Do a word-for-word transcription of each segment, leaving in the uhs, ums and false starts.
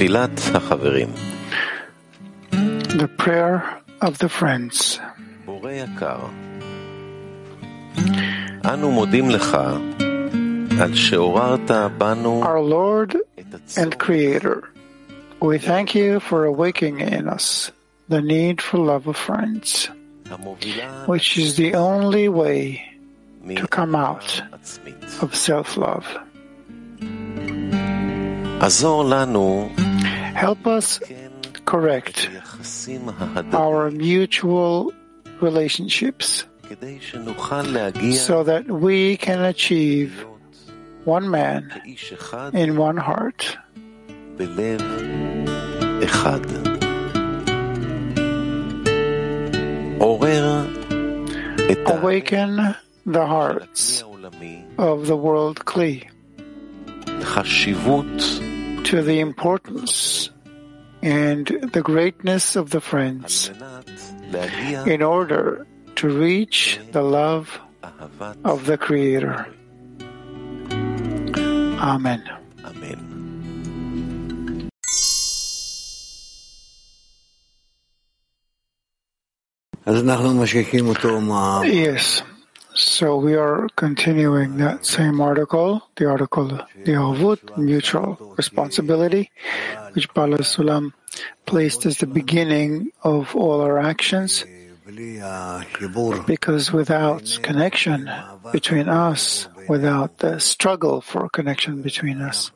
תפילת החברים. The prayer of the friends. בורא יקר, אנו מודים לך על שעוררת בנו Our Lord את הצורך and Creator, we thank you for awakening in us the need for love of friends, המובילה which is the only way to come out עצמית. of self-love. עזור לנו Help us correct יחסים ההדדיים our mutual relationships כדי שנוכל להגיע so that we can achieve one man כאיש אחד in one heart, בלב אחד. עורר את awaken the הכלי hearts העולמי of the world Kli לחשיבות to the importance and the greatness of the friends על מנת להגיע in order to reach the love אהבת of the Creator. Amen. אמן. אז אנחנו משקיעים אותו מה... Yes. So we are continuing that same article, the article, the Ahavut, mutual responsibility, which Bala Sulam placed as the beginning of all our actions, because without connection between us, without the struggle for connection between us,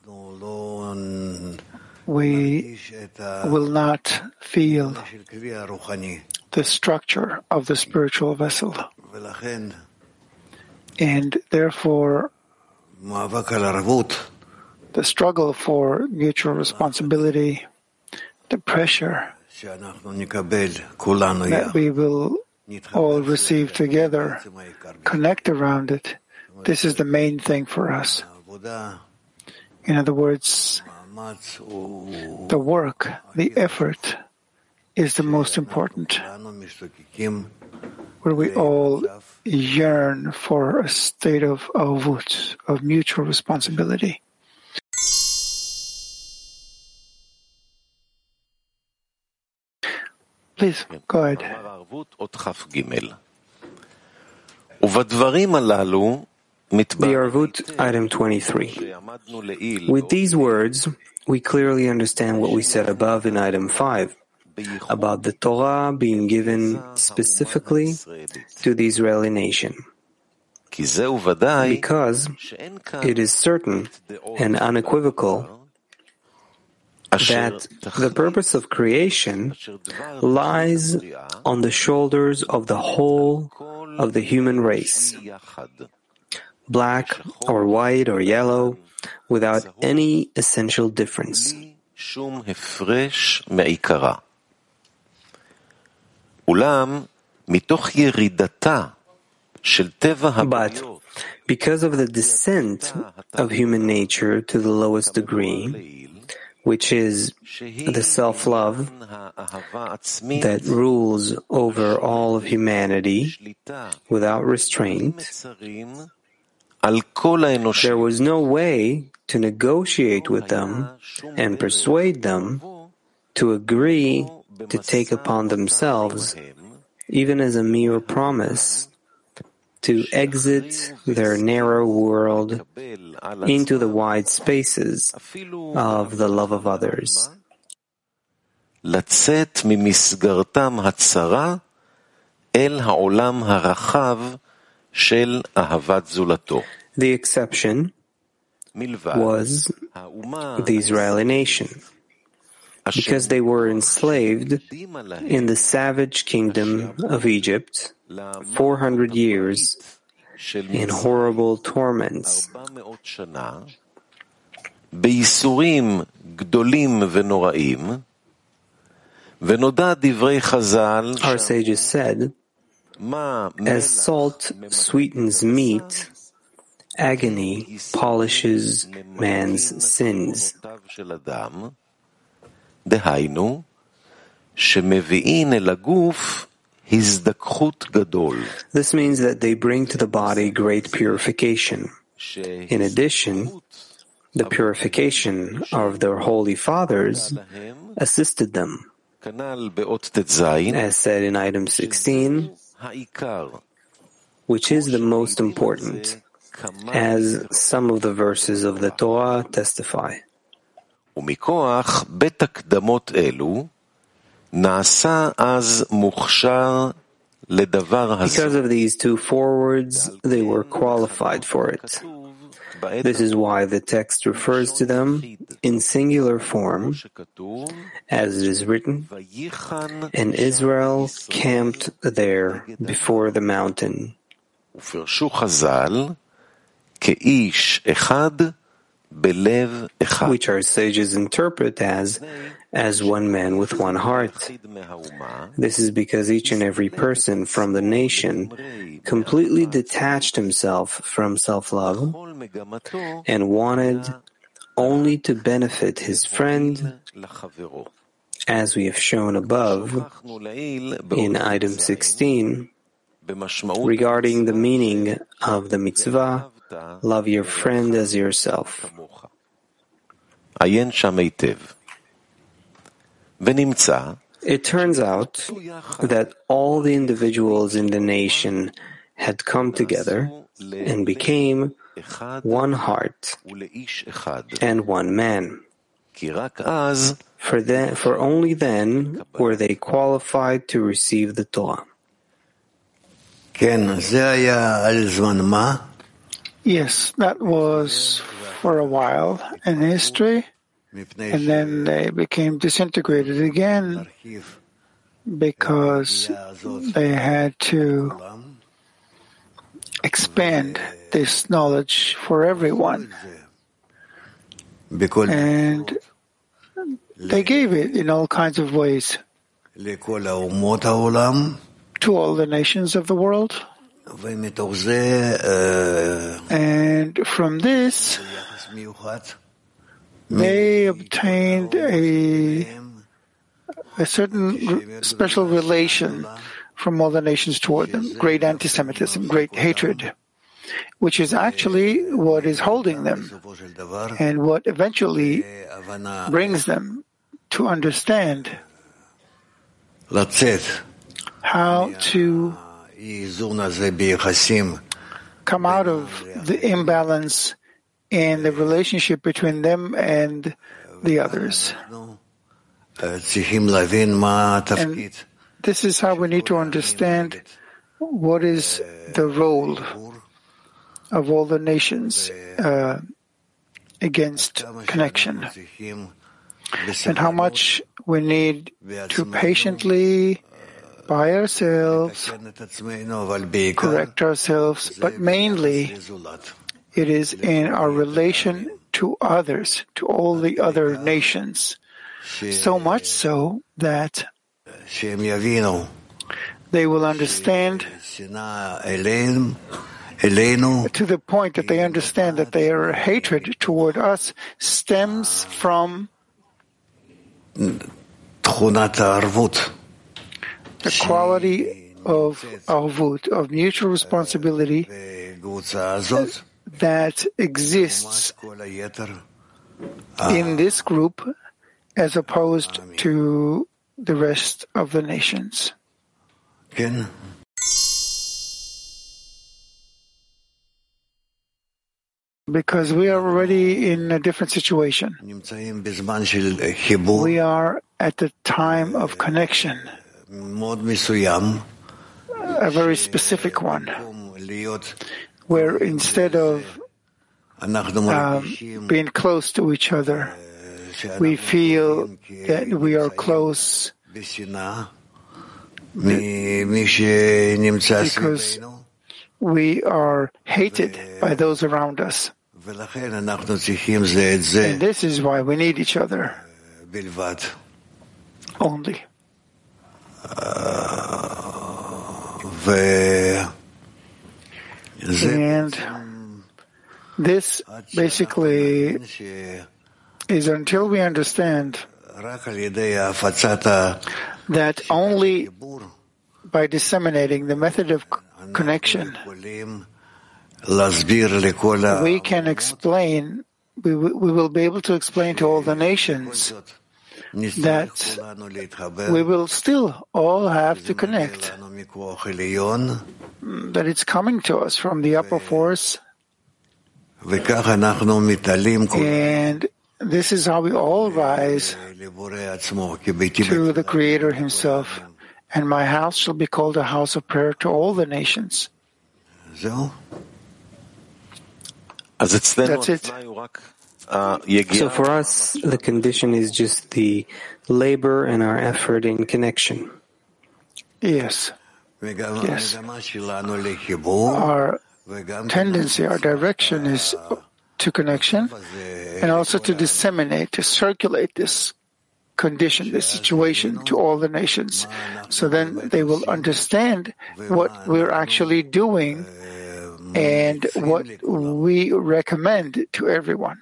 we will not feel the structure of the spiritual vessel. And therefore, the struggle for mutual responsibility, the pressure that we will all receive together, connect around it, this is the main thing for us. In other words, the work, the effort is the most important, where we all yearn for a state of avut, of mutual responsibility. Please, go ahead. אמר הערבות עוד כ"ג. ובדברים הללו The מתברר Arvut, item twenty-three. שעמדנו לעיל With these words, we clearly understand what we said above in item five, about the Torah being given specifically to the Israeli nation, כי זהו ודאי because שאין כאן it is certain and unequivocal that the purpose of creation lies on the shoulders of the whole of the human race, black or white or yellow, without any essential difference. שום הפרש מעיקרה. אולם מתוך ירידתה של טבע But הבריות because of the descent of human nature to the lowest degree, which is the self-love האהבה עצמית that rules over all of humanity שליטה without restraint, מצרים על כל האנושים there was no way to negotiate with them and persuade them to agree to take upon themselves, even as a mere promise, to exit their narrow world into the wide spaces of the love of others, לצאת ממסגרתם הצרה אל העולם הרחב של אהבת זולתו. The exception מלבד was האומה the Israeli nation, because they were enslaved in the savage kingdom of Egypt four hundred years in horrible torments, ארבע מאות שנה, בייסורים גדולים ונוראים, ונודע דברי חז"ל, our sages said, מה as salt sweetens meat, agony polishes man's sins. של אדם, דהיינו, שמביאים אל הגוף הזדככות גדול. This means that they bring to the body great purification. In addition, The purification of their holy fathers assisted them. As said in item sixteen, which is the most important, as some of the verses of the Torah testify. ומכוח בית הקדמות אלו, נעשה אז מוכשר לדבר הזה. Because of these two forewords, they were qualified for it. This is why the text refers to them in singular form, as it is written, and Israel camped there before the mountain. ופרשו חז"ל, כאיש אחד, בלב אחד. Which our sages interpret as, as one man with one heart. This is because each and every person from the nation completely detached himself from self-love and wanted only to benefit his friend, as we have shown above in item sixteen, regarding the meaning of the mitzvah, love your friend as yourself. עיין שם היטב. ונמצא It turns out that all the individuals in the nation had come together and became one heart and one man. כי רק אז For, then, for only then were they qualified to receive the Torah. כן, זה היה על זמן מה? Yes, that was for a while in history, and then they became disintegrated again because they had to expand this knowledge for everyone. And they gave it in all kinds of ways to all the nations of the world. And from this, they obtained a, a certain special relation from all the nations toward them, great anti-Semitism, great hatred, which is actually what is holding them and what eventually brings them to understand how to come out of the imbalance in the relationship between them and the others. And this is how we need to understand what is the role of all the nations uh, against connection, and how much we need to patiently, by ourselves, correct ourselves, but mainly it is in our relation to others, to all the other nations, so much so that they will understand to the point that they understand that their hatred toward us stems from the quality of arvut, of mutual responsibility that exists in this group as opposed to the rest of the nations. Because we are already in a different situation. We are at the time of connection, a very specific one, where instead of um, being close to each other, we feel that we are close because we are hated by those around us. And this is why we need each other only. And this basically is until we understand that only by disseminating the method of connection we can explain we, we will be able to explain to all the nations that we will still all have to connect, that it's coming to us from the upper force, and this is how we all rise to the Creator Himself, and my house shall be called a house of prayer to all the nations. That's it. So for us, the condition is just the labor and our effort in connection. Yes. Yes. Our tendency, our direction is to connection, and also to disseminate, to circulate this condition, this situation to all the nations. So then they will understand what we're actually doing and what we recommend to everyone.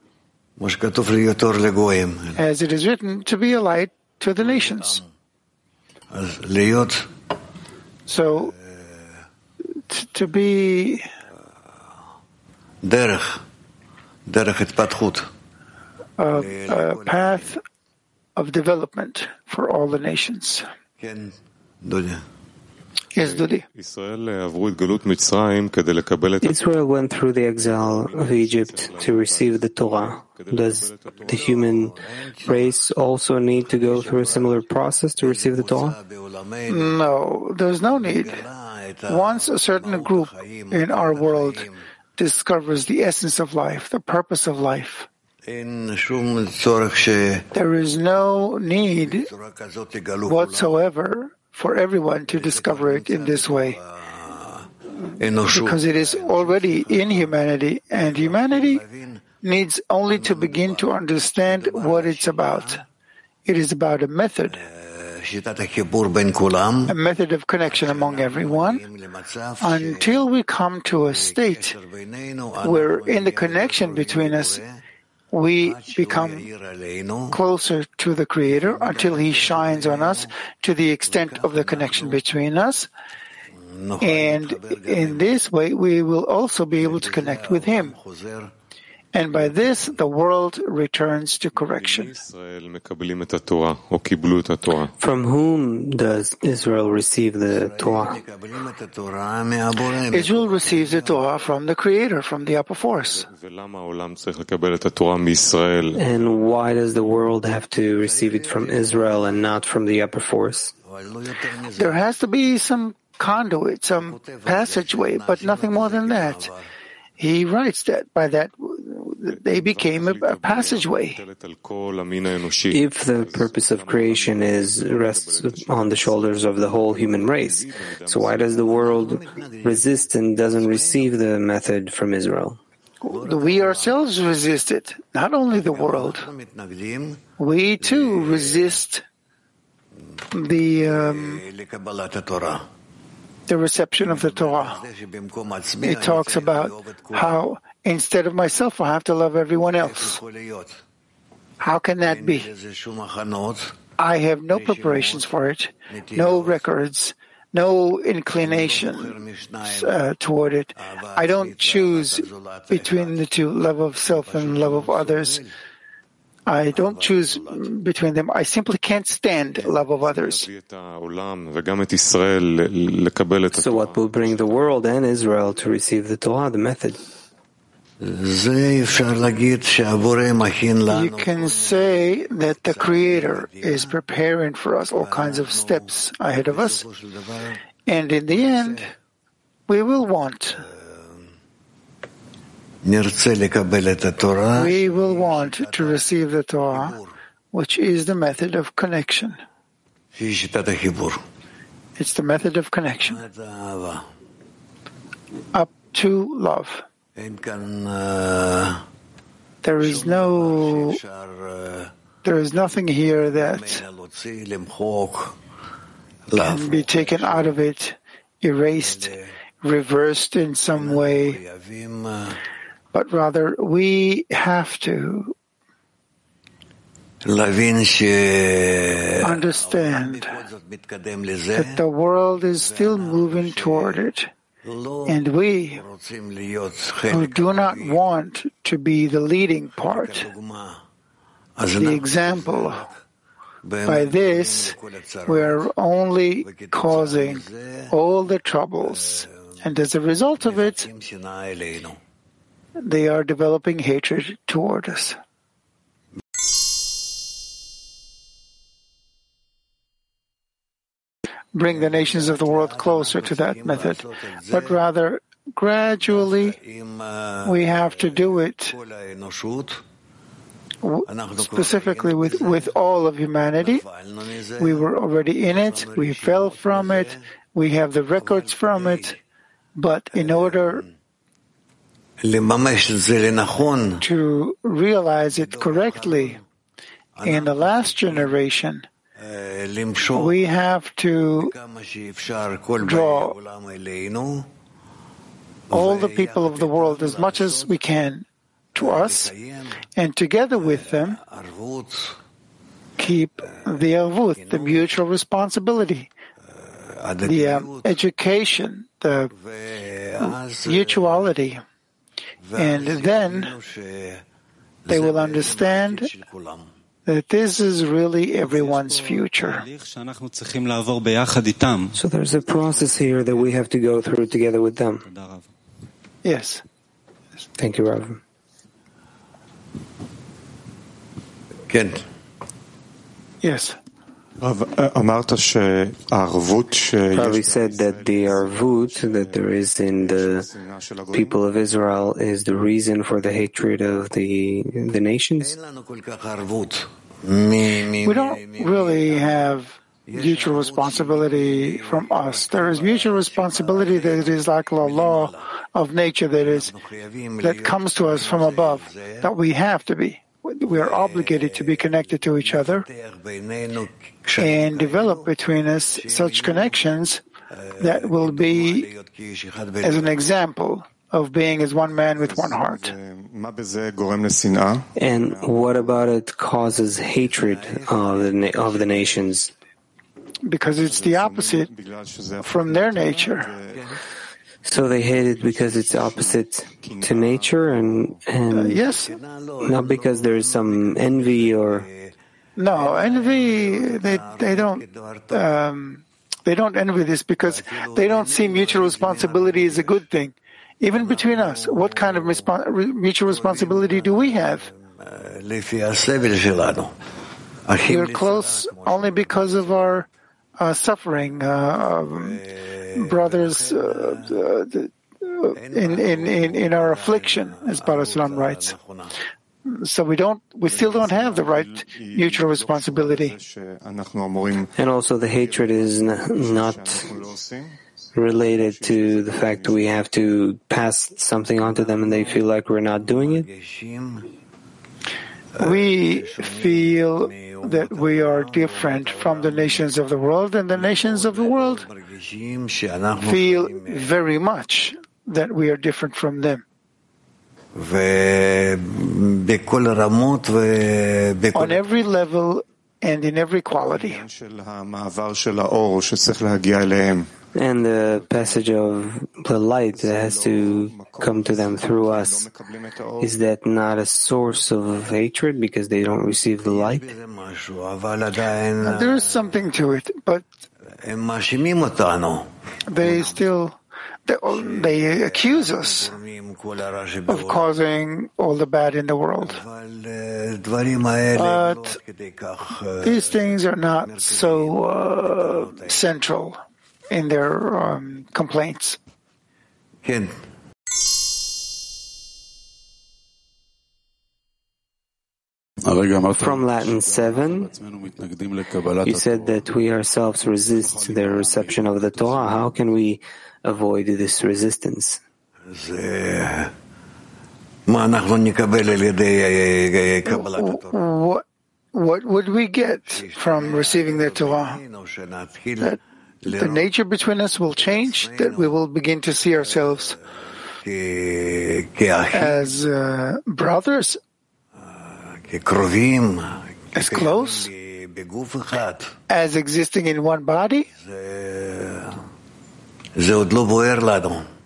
As it is written, to be a light to the nations. So, t- to be a, a path of development for all the nations. Yes, Dudi. Israel went through the exile of Egypt to receive the Torah. Does the human race also need to go through a similar process to receive the Torah? No, there's no need. Once a certain group in our world discovers the essence of life, the purpose of life, there is no need whatsoever for everyone to discover it in this way, because it is already in humanity, and humanity needs only to begin to understand what it's about. It is about a method, a method of connection among everyone, until we come to a state where in the connection between us we become closer to the Creator until He shines on us to the extent of the connection between us. And in this way, we will also be able to connect with Him. And by this, the world returns to correction. From whom does Israel receive the Torah? Israel receives the Torah from the Creator, from the upper force. And why does the world have to receive it from Israel and not from the upper force? There has to be some conduit, some passageway, but nothing more than that. He writes that by that they became a, a passageway. If the purpose of creation is rests on the shoulders of the whole human race, so why does the world resist and doesn't receive the method from Israel? We ourselves resist it, not only the world. We too resist the um, the reception of the Torah. It talks about how instead of myself, I have to love everyone else. How can that be? I have no preparations for it, no records, no inclination uh, toward it. I don't choose between the two, love of self and love of others. I don't choose between them. I simply can't stand love of others. So what will bring the world and Israel to receive the Torah, the method? You can say that the Creator is preparing for us all kinds of steps ahead of us, and in the end, we will want We will want to receive the Torah, which is the method of connection. It's the method of connection. Up to love. There is no, there is nothing here that can be taken out of it, erased, reversed in some way. But rather, we have to understand that the world is still moving toward it, And we, who do not want to be the leading part, the example, by this, we are only causing all the troubles. And as a result of it, they are developing hatred toward us. Bring the nations of the world closer to that method, but rather gradually we have to do it specifically with, with all of humanity. We were already in it, we fell from it, we have the records from it, but in order to realize it correctly in the last generation, we have to draw all the people of the world as much as we can to us, and together with them keep the arvut, the mutual responsibility, the um, education, the mutuality, and then they will understand that this is really everyone's future. So there's a process here that we have to go through together with them. Yes. Thank you, Rav. Ken. Yes. Ravi said that the arvut that there is in the people of Israel is the reason for the hatred of the the nations. We don't really have mutual responsibility from us. There is mutual responsibility that is like the law of nature that is that comes to us from above, that we have to be. We are obligated to be connected to each other and develop between us such connections that will be as an example of being as one man with one heart. And what about it causes hatred of the, na- of the nations? Because it's the opposite from their nature. So they hate it because it's opposite to nature, and and uh, yes, not because there is some envy or. No, envy. They they don't um, they don't envy this because they don't see mutual responsibility as a good thing, even between us. What kind of respo- mutual responsibility do we have? We're close only because of our uh, suffering. Uh, um, brothers uh, uh, in, in, in, in our affliction, as Barasulam writes. So we don't, we still don't have the right mutual responsibility. And also the hatred is n- not related to the fact that we have to pass something on to them and they feel like we're not doing it. We feel that we are different from the nations of the world, and the nations of the world feel very much that we are different from them. On every level and in every quality. And the passage of the light that has to come to them through us, is that not a source of hatred because they don't receive the light? There is something to it, but they still they, they accuse us of causing all the bad in the world. But these things are not so uh, central in their um, complaints. Ken. From Latin seven, you said that we ourselves resist the reception of the Torah. How can we avoid this resistance? What, what would we get from receiving the Torah? That the nature between us will change, that we will begin to see ourselves as uh, brothers, as close, as existing in one body.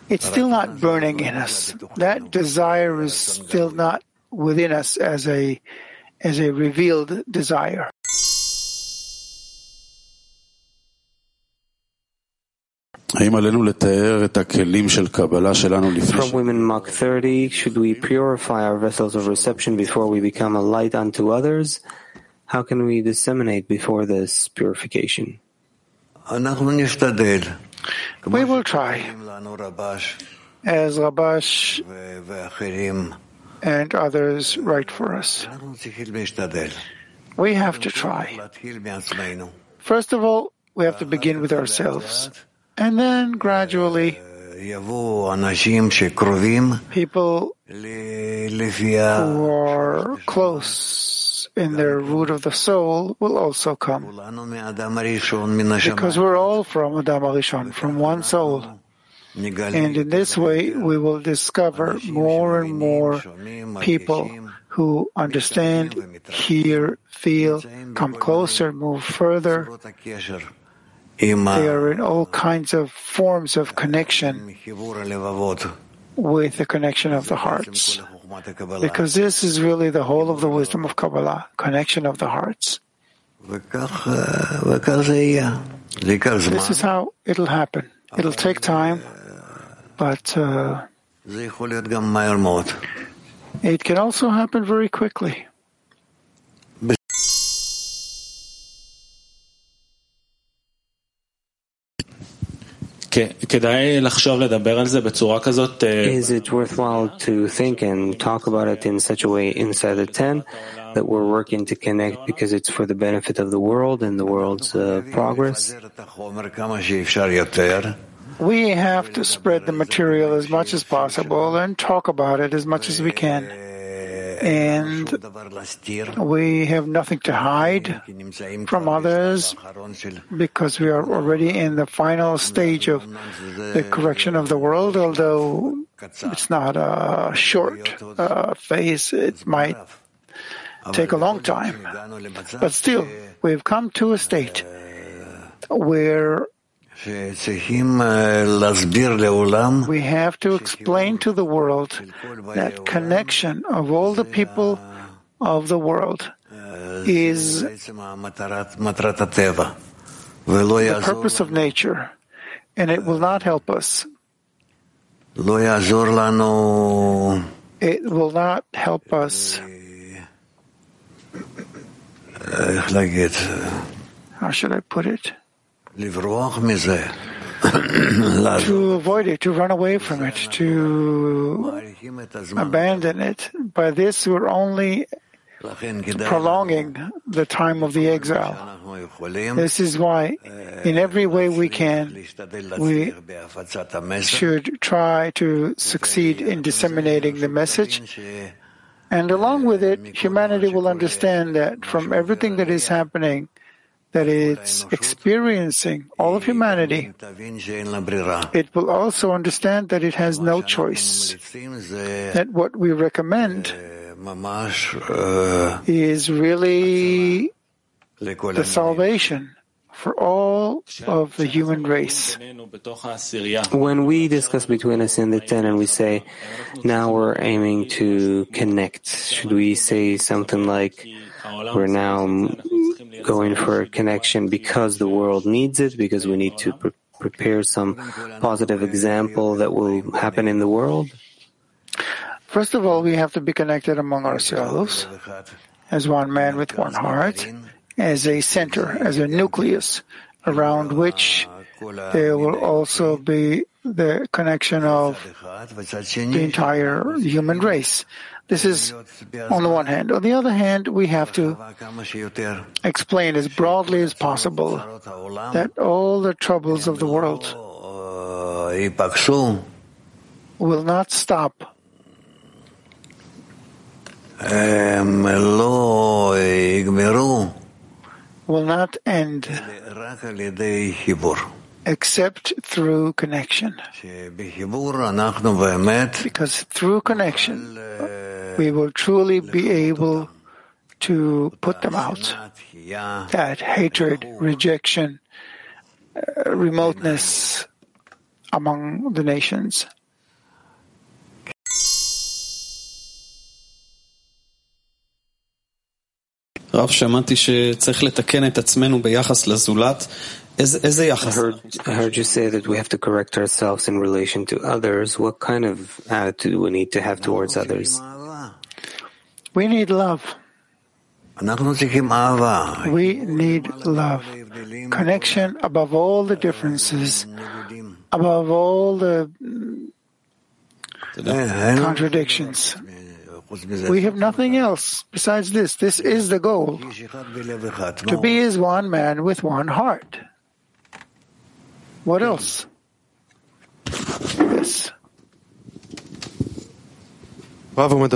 it's still not burning in us. That desire is still not within us as a as a revealed desire. From Women Mach thirty, should we purify our vessels of reception before we become a light unto others? How can we disseminate before this purification? We will try, as Rabash and others write for us. We have to try. First of all, we have to begin with ourselves. And then gradually, people who are close in their root of the soul will also come. Because we're all from Adam HaRishon, from one soul. And in this way, we will discover more and more people who understand, hear, feel, come closer, move further. They are in all kinds of forms of connection with the connection of the hearts. Because this is really the whole of the wisdom of Kabbalah, connection of the hearts. This is how it'll happen. It'll take time, but uh, it can also happen very quickly. Is it worthwhile to think and talk about it in such a way inside the ten that we're working to connect because it's for the benefit of the world and the world's uh, progress? We have to spread the material as much as possible and talk about it as much as we can. And we have nothing to hide from others because we are already in the final stage of the correction of the world, although it's not a short uh, phase. It might take a long time. But still, we've come to a state where we have to explain to the world that connection of all the people of the world is the purpose of nature, and it will not help us. It will not help us. How should I put it? To avoid it, to run away from it, to abandon it. By this, we're only prolonging the time of the exile. This is why, in every way we can, we should try to succeed in disseminating the message. And along with it, humanity will understand that from everything that is happening, that it's experiencing, all of humanity, it will also understand that it has no choice. That what we recommend is really the salvation for all of the human race. When we discuss between us in the ten and we say, now we're aiming to connect, should we say something like, we're now going for a connection because the world needs it, because we need to pre- prepare some positive example that will happen in the world? First of all, we have to be connected among ourselves as one man with one heart, as a center, as a nucleus around which there will also be the connection of the entire human race. This is on the one hand. On the other hand, we have to explain as broadly as possible that all the troubles of the world will not stop, will not end, except through connection. Because through connection, we will truly be able to put them out. That hatred, rejection, uh, remoteness, among the nations. רב, שמעתי שצריך לתקן את עצמנו ביחס לזולת. איזה יחס? I heard, I heard you say that we have to correct ourselves in relation to others. What kind of attitude do we need to have towards others? We need love. We need love. Connection above all the differences, above all the contradictions. We have nothing else besides this. This is the goal. To be as one man with one heart. What else? Yes. Ravi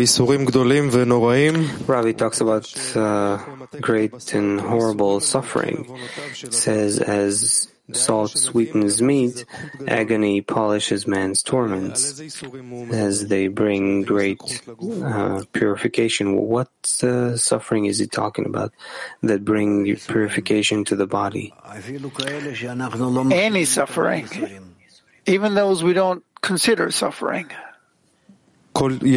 talks about uh, great and horrible suffering. It says, as salt sweetens meat, agony polishes man's torments, as they bring great uh, purification. What uh, suffering is he talking about that bring purification to the body? Any suffering, even those we don't consider suffering. All of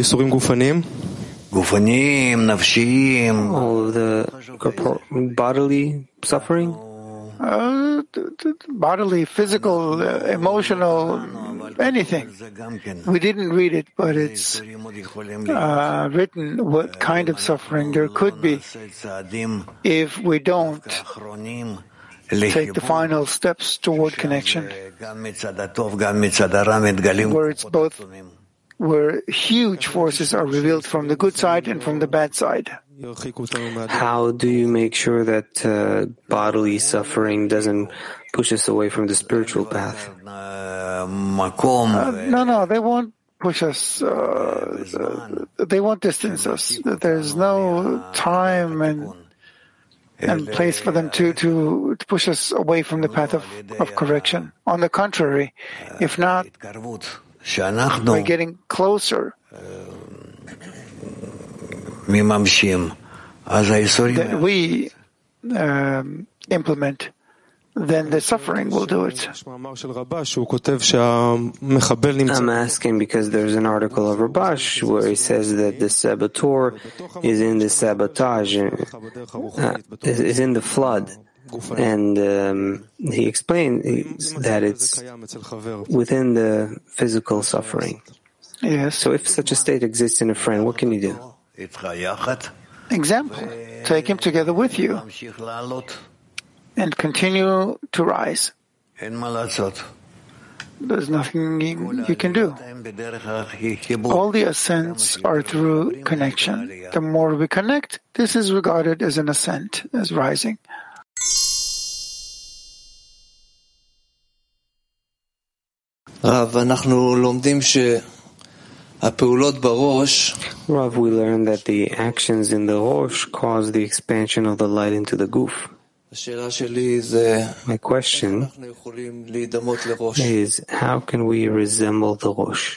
the bodily suffering? Uh, bodily, physical, uh, emotional, anything. We didn't read it, but it's uh, written what kind of suffering there could be if we don't take the final steps toward connection, where it's both, where huge forces are revealed from the good side and from the bad side. How do you make sure that uh, bodily suffering doesn't push us away from the spiritual path? Uh, no, no, they won't push us. Uh, they won't distance us. There's no time and and place for them to, to, to push us away from the path of, of correction. On the contrary, if not, we're getting closer. That we um, implement, then the suffering will do it. I'm asking because there's an article of Rabash where he says that the saboteur is in the sabotage, uh, is in the flood. And um, he explained that it's within the physical suffering. Yes. So if such a state exists in a friend, what can you do? Example, take him together with you and continue to rise. There's nothing you, you can do. All the ascents are through connection. The more we connect, this is regarded as an ascent, as rising. Rav, אנחנו לומדים ש Rav, we learn that the actions in the Rosh cause the expansion of the light into the Guf. My question is, how can we resemble the Rosh?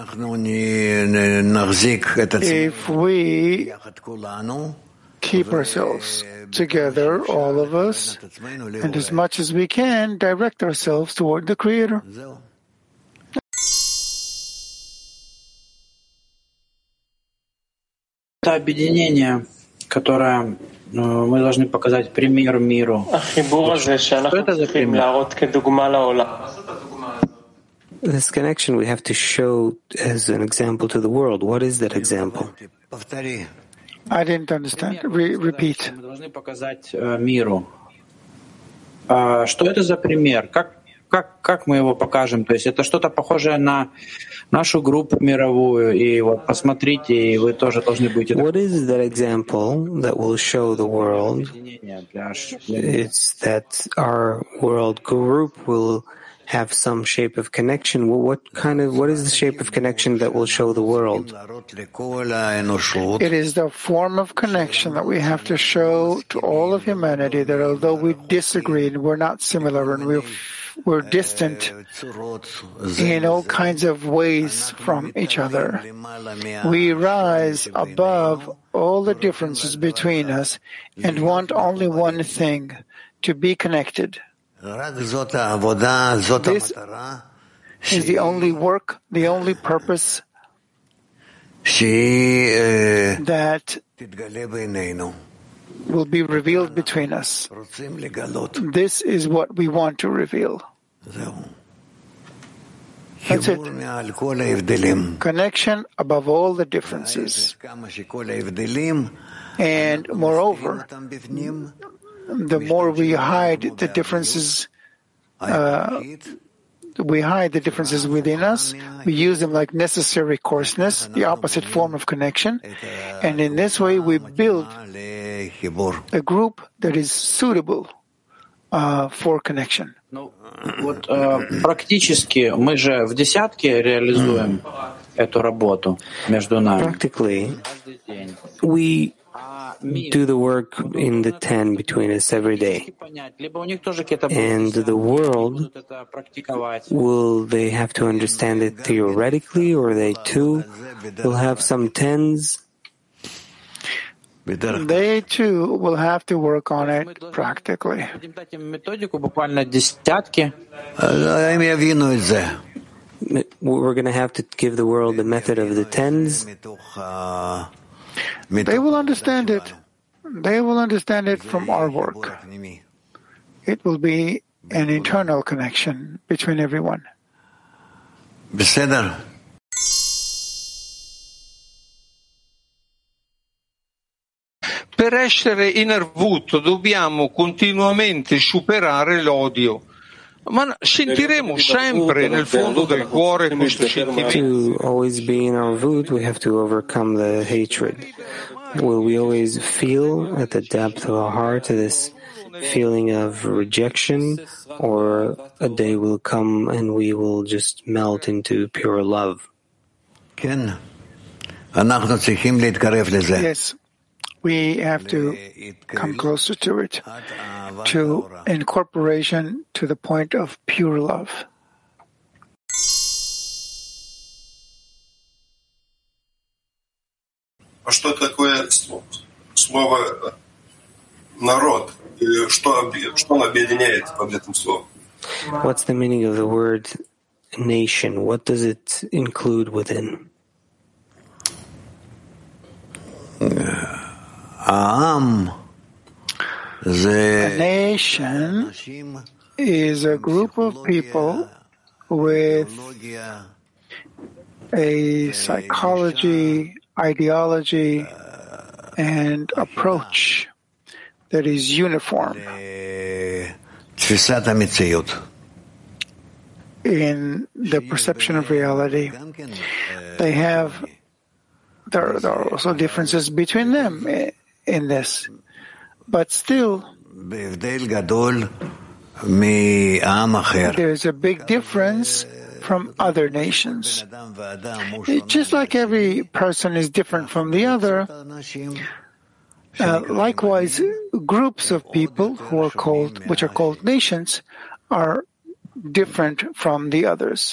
If we keep ourselves together, all of us, and as much as we can, direct ourselves toward the Creator. Это объединение, которое мы должны показать пример миру. Что это за пример? This connection we have to show as an example to the world. What is that example? I didn't understand. Re- repeat. Мы должны показать миру. Что это за пример? Как Как, как мы его покажем? То есть это что-то похожее на нашу группу мировую, и вот посмотрите, и вы тоже должны будете... What is that example that will show the world? It's that our world group will have some shape of connection. What kind of, what is the shape of connection that will show the world? It is the form of connection that we have to show to all of humanity, that although we disagree and we're not similar and we're We're distant in all kinds of ways from each other. We rise above all the differences between us and want only one thing, to be connected. This is the only work, the only purpose that will be revealed between us. This is what we want to reveal. That's it. Connection above all the differences. And moreover, the more we hide the differences, uh, we hide the differences within us, we use them like necessary coarseness, the opposite form of connection, and in this way we build a group that is suitable uh, for connection. Ну, вот э, практически мы же в десятке реализуем эту работу между нами. Practically, we do the work in the ten between us every day. And the world, will they have to understand it theoretically, or they too will have some tens? They too will have to work on it practically. We're going to have to give the world the method of the tens. They will understand it. They will understand it from our work. It will be an internal connection between everyone. Per essere in Arvut dobbiamo continuamente superare l'odio. Ma sentiremo sempre nel fondo del cuore questo sentimento. To always be in Arvut, we have to overcome the hatred. Will we always feel at the depth of our heart this feeling of rejection, or a day will come and we will just melt into pure love? Yes. We have to come closer to it, to incorporation to the point of pure love. А что такое слово народ? Что, что он объединяет под этим словом? What's the meaning of the word nation? What does it include within? A nation is a group of people with a psychology, ideology, and approach that is uniform in the perception of reality. They have, there, there are also differences between them in this, but still there's a big difference from other nations. It, just like every person is different from the other, uh, likewise, groups of people who are called, which are called nations, are different from the others.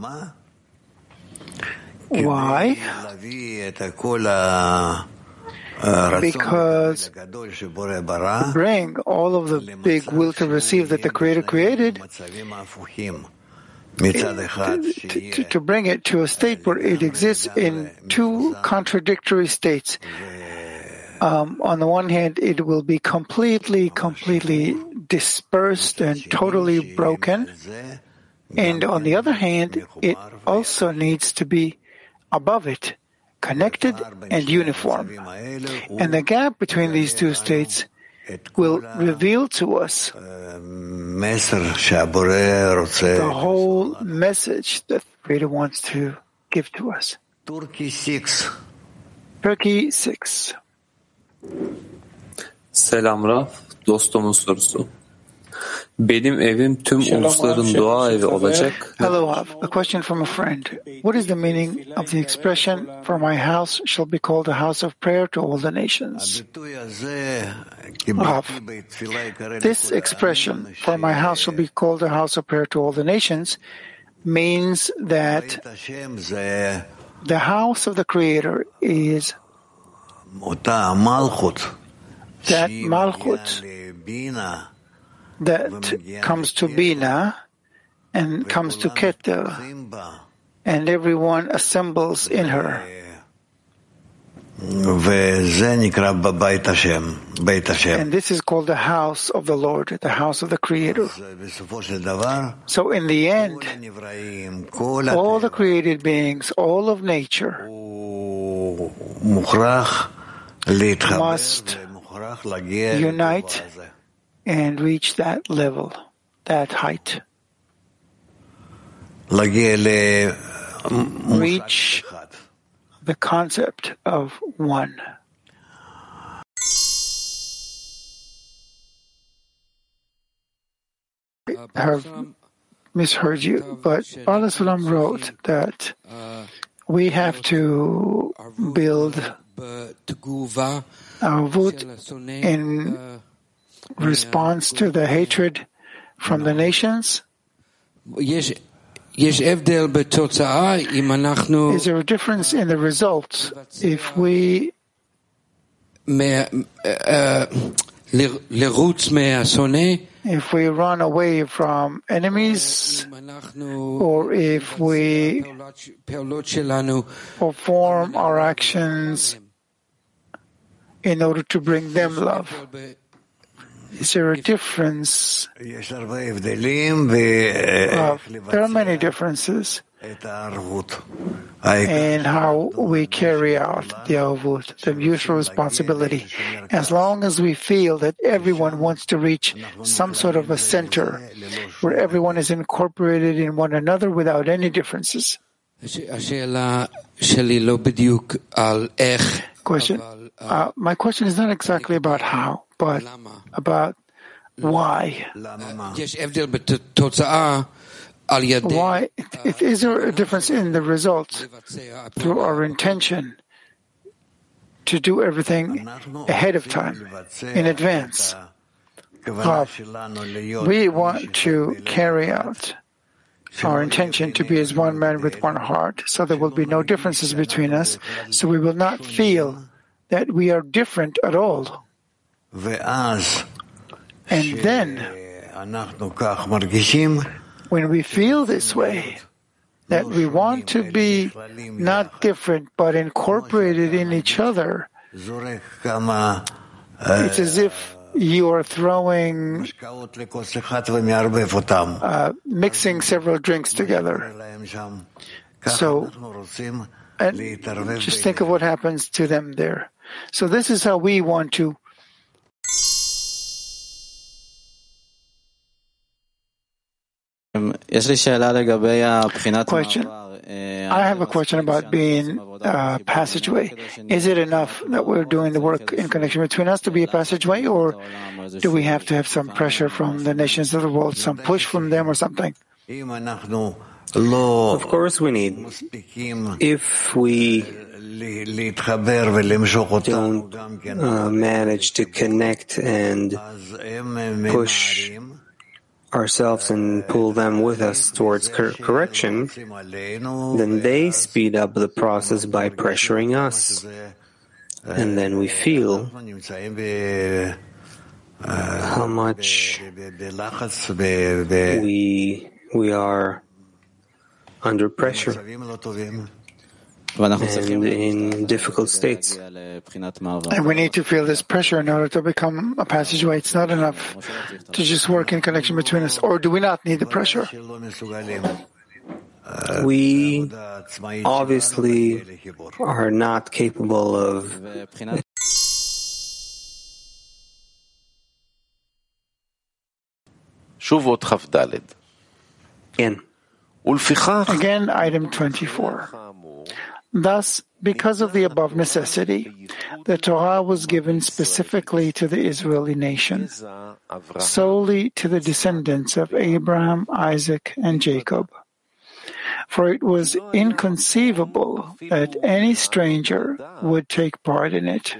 Why? Because bring all of the big will to receive that the Creator created, to, to, to bring it to a state where it exists in two contradictory states. Um, on the one hand, it will be completely, completely dispersed and totally broken. And on the other hand, it also needs to be above it, connected and uniform. And the gap between these two states will reveal to us the whole message that the Creator wants to give to us. Turkey six. Turkey six. Selam Raf, dostumun sorusu. Benim evim tüm ulusların dua evi olacak. Hello, Rav. A question from a friend. What is the meaning of the expression, "For my house shall be called a house of prayer to all the nations"? Rav, this expression, "For my house shall be called a house of prayer to all the nations," means that the house of the Creator is that Malchut that comes to Bina and comes to Keter, and everyone assembles in her. And this is called the house of the Lord, the house of the Creator. So in the end, all the created beings, all of nature, must unite and reach that level, that height. Reach the concept of one. I have misheard you, but Bala Sulam wrote that we have to build Arvut in response to the hatred from the nations. Is there a difference in the results if we if we run away from enemies, or if we perform our actions in order to bring them love? Is there a difference? Uh, there are many differences in how we carry out the Arvut, the mutual responsibility. As long as we feel that everyone wants to reach some sort of a center where everyone is incorporated in one another without any differences. Question. Uh, my question is not exactly about how, but about why. Why? If, is there a difference in the results through our intention to do everything ahead of time, in advance? Uh, we want to carry out our intention to be as one man with one heart, so there will be no differences between us, so we will not feel that we are different at all. And then, when we feel this way, that we want to be not different but incorporated in each other, it's as if you are throwing, uh, mixing several drinks together. So, and just think of what happens to them there. So this is how we want to Question. I have a question about being a passageway. Is it enough that we're doing the work in connection between us to be a passageway, or do we have to have some pressure from the nations of the world, some push from them or something? Of course we need. If we don't uh, manage to connect and push ourselves and pull them with us towards cor- correction, then they speed up the process by pressuring us. And then we feel how much we, we are under pressure and in difficult states. And we need to feel this pressure in order to become a passageway. It's not enough to just work in connection between us. Or do we not need the pressure? We obviously are not capable of Again. Again, item twenty-four. Thus, because of the above necessity, the Torah was given specifically to the Israeli nation, solely to the descendants of Abraham, Isaac, and Jacob. For it was inconceivable that any stranger would take part in it.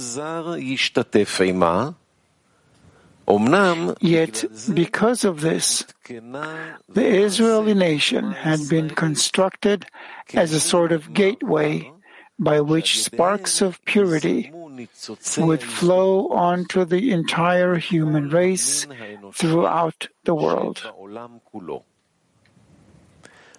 Yet, because of this, the Israeli nation had been constructed as a sort of gateway by which sparks of purity would flow onto the entire human race throughout the world.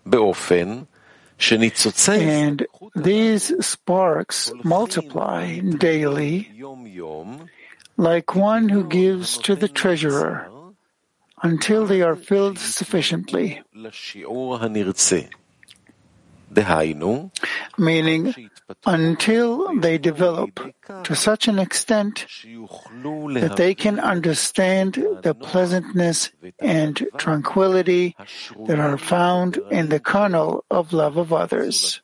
באופן שניצוצי And these sparks multiply daily like one who gives to the treasurer until they are filled sufficiently. לשיעור הנרצה. דהיינו, meaning until they develop to such an extent that they can understand the pleasantness and tranquility that are found in the kernel of love of others.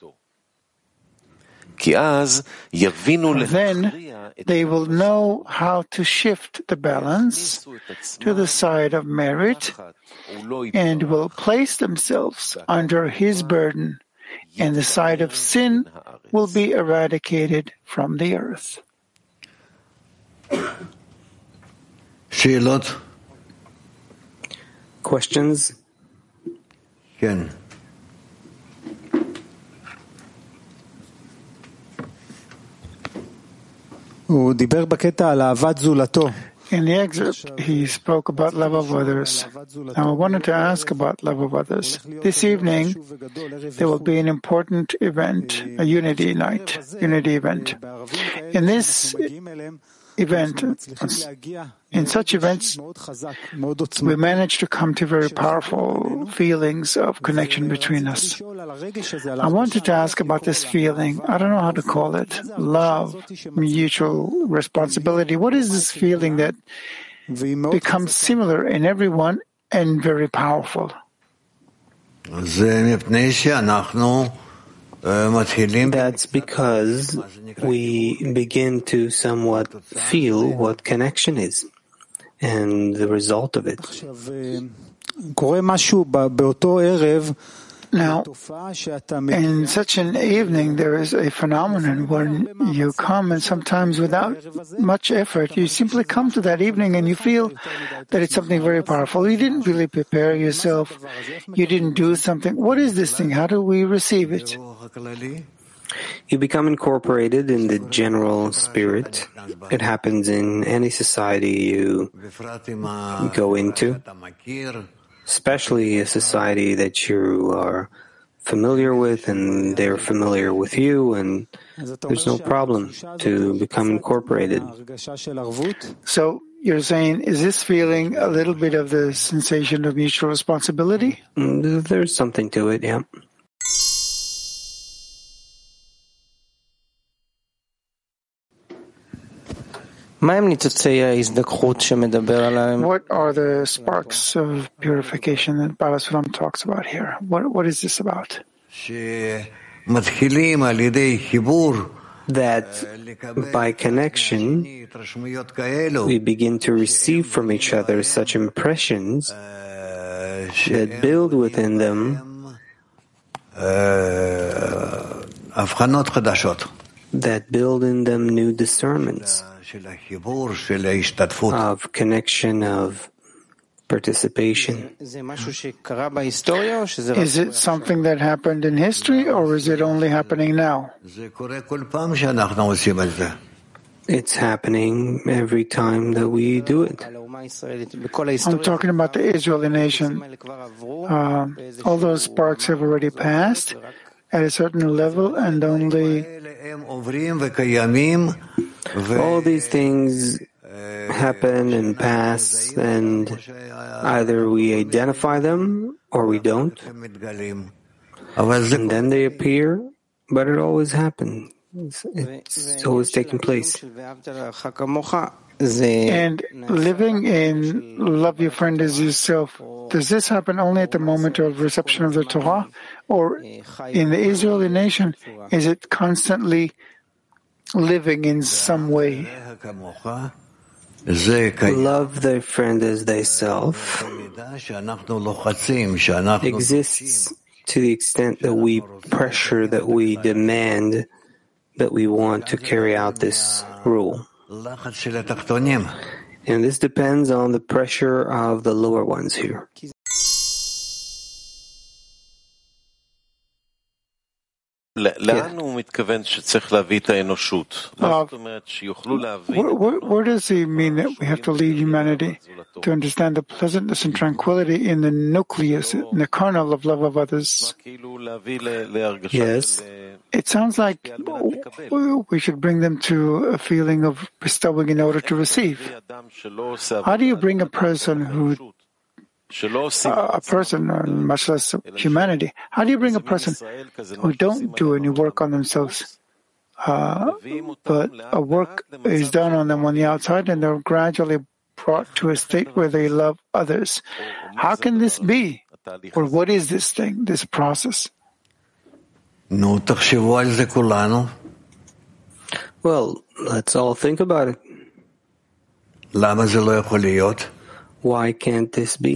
כי אז יבינו Then they will know how to shift the balance to the side of merit and will place themselves under his burden, and the side of sin will be eradicated from the earth. שאלות? Questions? כן. הוא דיבר בקטע על אהבת זולתו. In the excerpt, he spoke about love of others. Now, I wanted to ask about love of others. This evening, there will be an important event, a unity night, unity event. In this event, in such events, we manage to come to very powerful feelings of connection between us. I wanted to ask about this feeling. I don't know how to call it. Love, mutual responsibility. What is this feeling that becomes similar in everyone and very powerful? That's because we begin to somewhat feel what connection is and the result of it. Now, in such an evening, there is a phenomenon when you come, and sometimes without much effort, you simply come to that evening and you feel that it's something very powerful. You didn't really prepare yourself. You didn't do something. What is this thing? How do we receive it? You become incorporated in the general spirit. It happens in any society you go into, especially a society that you are familiar with and they're familiar with you, and there's no problem to become incorporated. So you're saying, is this feeling a little bit of the sensation of mutual responsibility? There's something to it, yeah. What are the sparks of purification that Baal HaSulam talks about here? What, what is this about? That by connection, we begin to receive from each other such impressions that build within them that build in them new discernments of connection, of participation. Is it something that happened in history, or is it only happening now? It's happening every time that we do it. I'm talking about the Israeli nation. Uh, all those sparks have already passed at a certain level, and only all these things happen and pass, and either we identify them or we don't, and then they appear, but it always happens. It's, it's always taking place. And living in love your friend as yourself, does this happen only at the moment of reception of the Torah? Or in the Israeli nation, is it constantly living in some way? Love thy friend as thyself exists to the extent that we pressure, that we demand, that we want to carry out this rule. And this depends on the pressure of the lower ones here. לאן הוא מתכוון שצריך להביא את האנושות? מה זאת אומרת שיוכלו להבין? Where does he mean that we have to lead humanity to understand the pleasantness and tranquility in the nucleus, in the kernel of love of others? Yes. It sounds like we should bring them to a feeling of bestowing in order to receive. How do you bring a person who Uh, a person, uh, much less humanity. How do you bring a person who don't do any work on themselves, uh, but a work is done on them on the outside and they're gradually brought to a state where they love others? How can this be? Or what is this thing, this process? Well, let's all think about it. Why can't this be?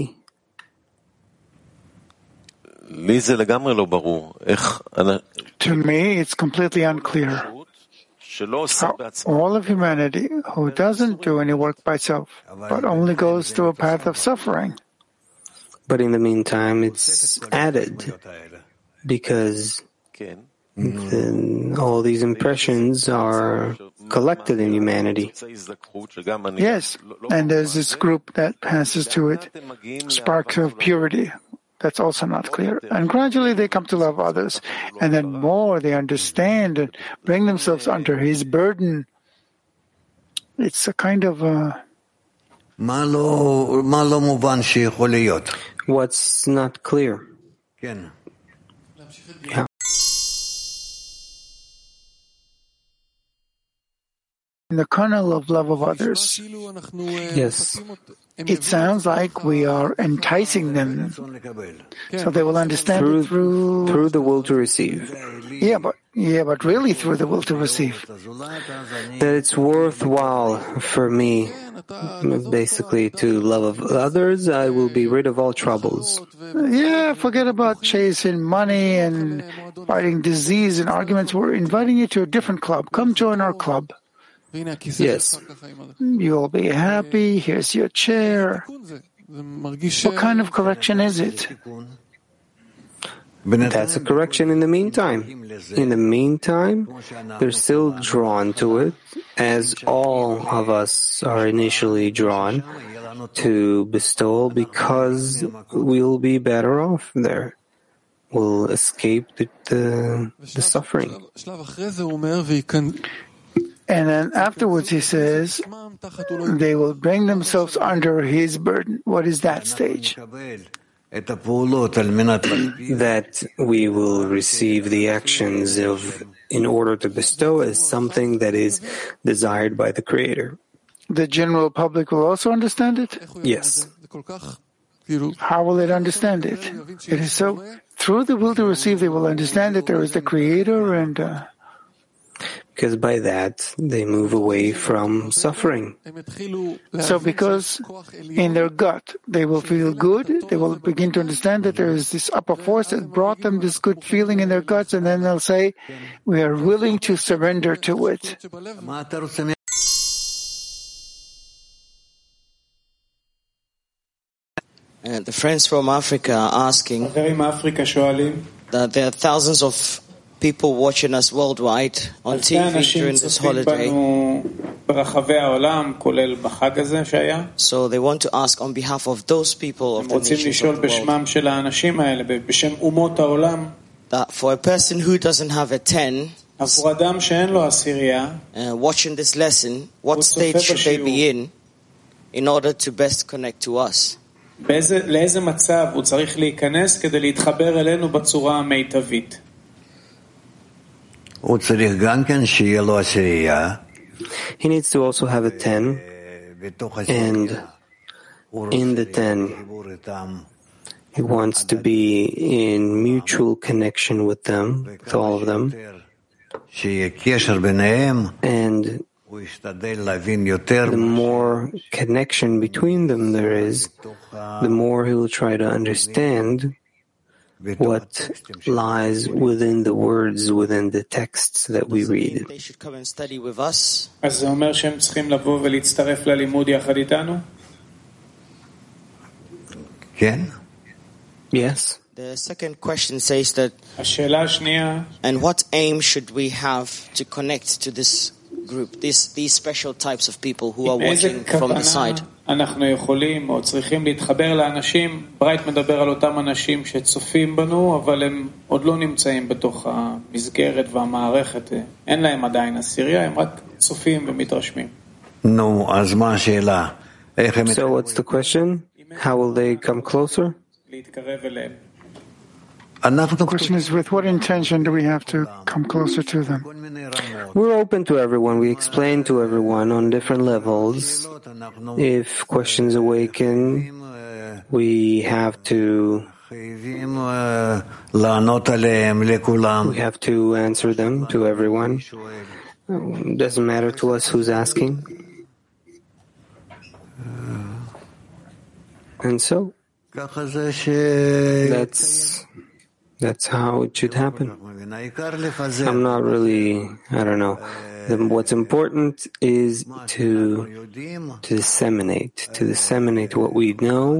To me, it's completely unclear how all of humanity who doesn't do any work by itself, but only goes through a path of suffering. But in the meantime, it's added because then all these impressions are collected in humanity. Yes, and there's this group that passes to it, sparks of purity. That's also not clear. And gradually they come to love others. And then more they understand and bring themselves under his burden. It's a kind of a... What's not clear? Yeah. In the kernel of love of others. Yes. It sounds like we are enticing them, so they will understand through, it through through the will to receive. Yeah, but yeah, but really through the will to receive. That it's worthwhile for me, basically, to love of others. I will be rid of all troubles. Yeah, forget about chasing money and fighting disease and arguments. We're inviting you to a different club. Come join our club. Yes. You'll be happy. Here's your chair. What kind of correction is it? That's a correction in the meantime. In the meantime, they're still drawn to it, as all of us are initially drawn to bestow, because we'll be better off there. We'll escape the, the, the suffering. And then afterwards he says, they will bring themselves under his burden. What is that stage? That we will receive the actions of, in order to bestow, as something that is desired by the Creator. The general public will also understand it? Yes. How will it understand it? It is so, through the will to receive, they will understand that there is the Creator and... Uh, Because by that, they move away from suffering. So because in their gut, they will feel good, they will begin to understand that there is this upper force that brought them this good feeling in their guts, and then they'll say, we are willing to surrender to it. Uh, the friends from Africa are asking that there are thousands of people watching us worldwide on T V during this holiday. So they want to ask on behalf of those people of the nations of the world that for a person who doesn't have a ten, uh, watching this lesson, what state should they be in in order to best connect to us? לאיזה מצב הוא צריך להיכנס כדי להתחבר אלינו בצורה המיטבית? He needs to also have a ten, and in the ten, he wants to be in mutual connection with them, with all of them, and the more connection between them there is, the more he will try to understand what lies within the words, within the texts that we read. They should come and study with us. אז זה אומר שהם צריכים לבוא ולהצטרף ללימוד יחד איתנו? כן. Yes. The second question says that, and what aim should we have to connect to this group, this, these special types of people who are watching from the side? אנחנו יכולים או צריכים להתחבר לאנשים, ברייט מדבר על אותם אנשים שצופים בנו, אבל הם עוד לא נמצאים בתוך המסגרת והמערכת, אין להם עדיין עשירייה, הם רק צופים ומתרשמים. נו, אז מה השאלה? So what's the question? How will they come closer? להתקרב אליהם. The question is, with what intention do we have to come closer to them? We're open to everyone. We explain to everyone on different levels. If questions awaken, we have to we have to answer them to everyone. It doesn't matter to us who's asking. And so that's That's how it should happen. I'm not really, I don't know. What's important is to, to disseminate, to disseminate what we know,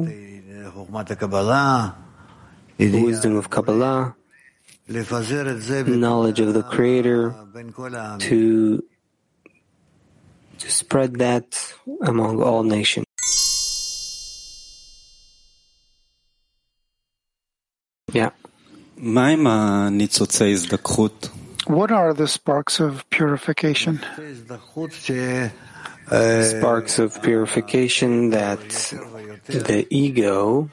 the wisdom of Kabbalah, knowledge of the Creator, to, to spread that among all nations. Yeah. What are the sparks of purification? Sparks of purification that the ego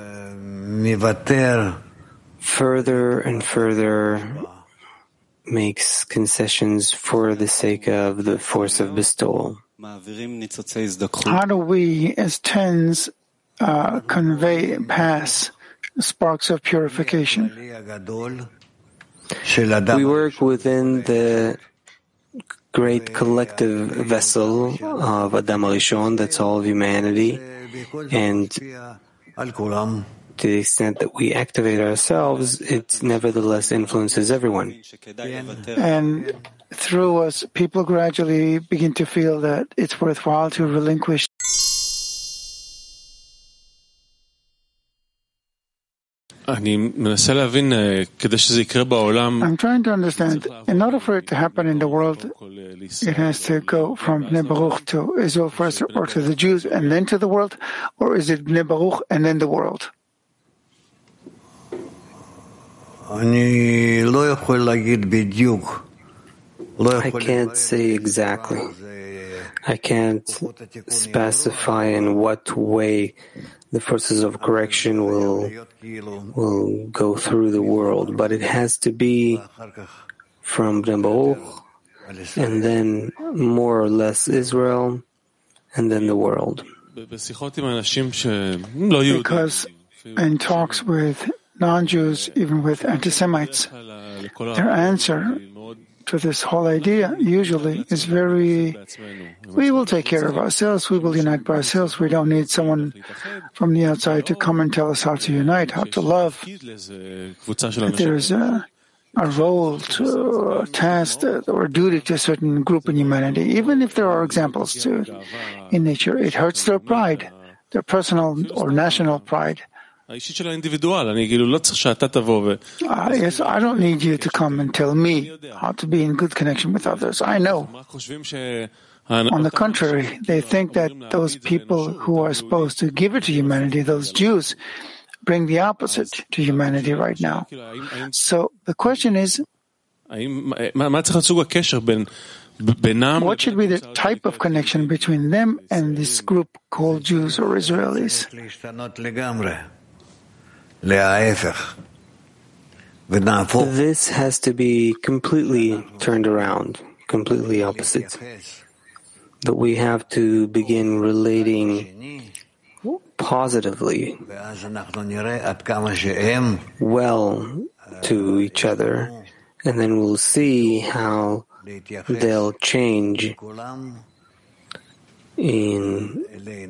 further and further makes concessions for the sake of the force of bestowal. How do we, as tens, uh, convey, pass sparks of purification? We work within the great collective vessel of Adam HaRishon, that's all of humanity, and to the extent that we activate ourselves, it nevertheless influences everyone. And through us, people gradually begin to feel that it's worthwhile to relinquish. I'm trying to understand, in order for it to happen in the world, it has to go from Bnei Baruch to Israel first, or to the Jews and then to the world, or is it Bnei Baruch and then the world? I can't say exactly. I can't specify in what way the forces of correction will will go through the world, but it has to be from Bnei Baruch, and then more or less Israel, and then the world. Because in talks with non-Jews, even with anti-Semites, their answer to this whole idea usually is very, we will take care of ourselves, we will unite by ourselves, we don't need someone from the outside to come and tell us how to unite, how to love. That there's a, a role, to, a task, or a duty to a certain group in humanity, even if there are examples to in nature. It hurts their pride, their personal or national pride. Uh, yes, I don't need you to come and tell me how to be in good connection with others. I know. On the contrary, they think that those people who are supposed to give it to humanity, those Jews, bring the opposite to humanity right now. So the question is, what should be the type of connection between them and this group called Jews or Israelis? This has to be completely turned around, completely opposite. That we have to begin relating positively, well to each other, and then we'll see how they'll change in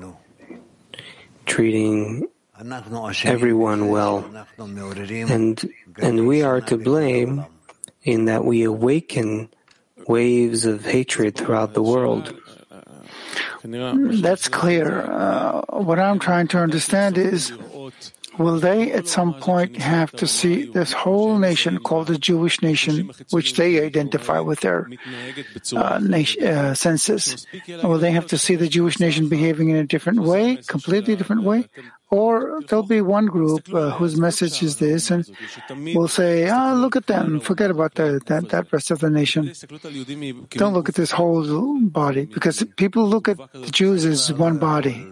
treating everyone well. And, and we are to blame in that we awaken waves of hatred throughout the world. That's clear. Uh, what I'm trying to understand is, will they at some point have to see this whole nation called the Jewish nation, which they identify with their uh, nation, uh, senses? Will they have to see the Jewish nation behaving in a different way, completely different way? Or there'll be one group uh, whose message is this, and we'll say, ah, look at them, forget about the, that, that rest of the nation. Don't look at this whole body, because people look at the Jews as one body.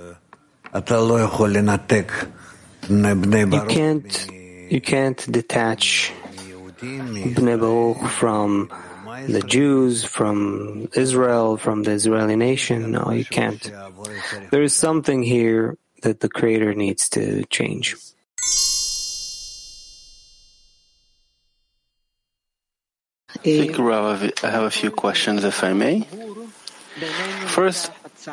You can't, you can't detach Bnei Baruch from the Jews, from Israel, from the Israeli nation. No, you can't. There is something here that the Creator needs to change. I think, Rav, I have a few questions, if I may. First,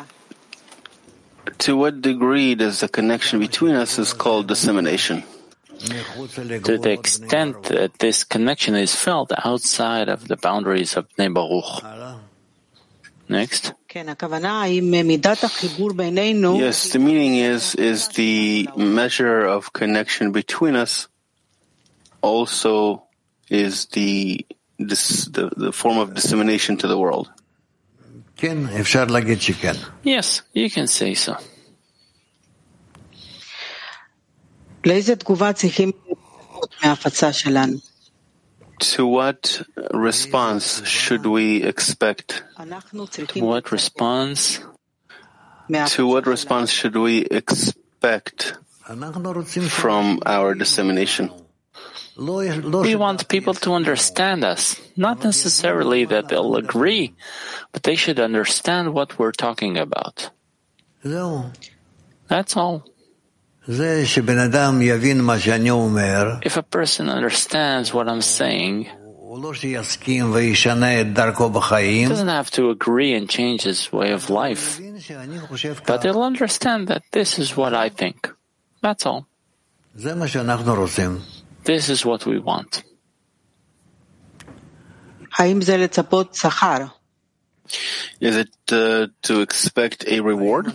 to what degree does the connection between us is called dissemination? To the extent that this connection is felt outside of the boundaries of Bnei Baruch. Next. Yes, the meaning is, is the measure of connection between us also is the, this, the, the form of dissemination to the world. Yes, you can say so. To what response should we expect? To what response? To what response should we expect from our dissemination? We want people to understand us. Not necessarily that they'll agree, but they should understand what we're talking about. That's all. If a person understands what I'm saying, he doesn't have to agree and change his way of life, but they'll understand that this is what I think. That's all. This is what we want. Is it uh, to expect a reward?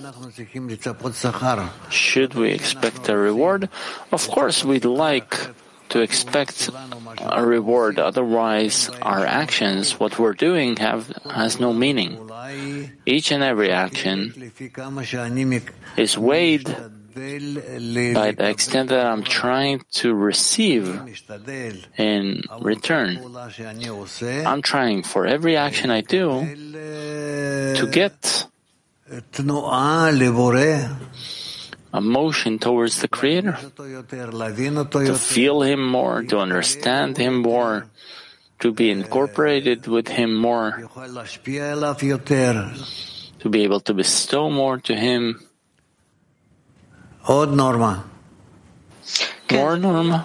Should we expect a reward? Of course, we'd like to expect a reward. Otherwise, our actions, what we're doing, have has no meaning. Each and every action is weighed by the extent that I'm trying to receive in return. I'm trying for every action I do to get a motion towards the Creator, to feel Him more, to understand Him more, to be incorporated with Him more, to be able to bestow more to Him. Od norma. More norma.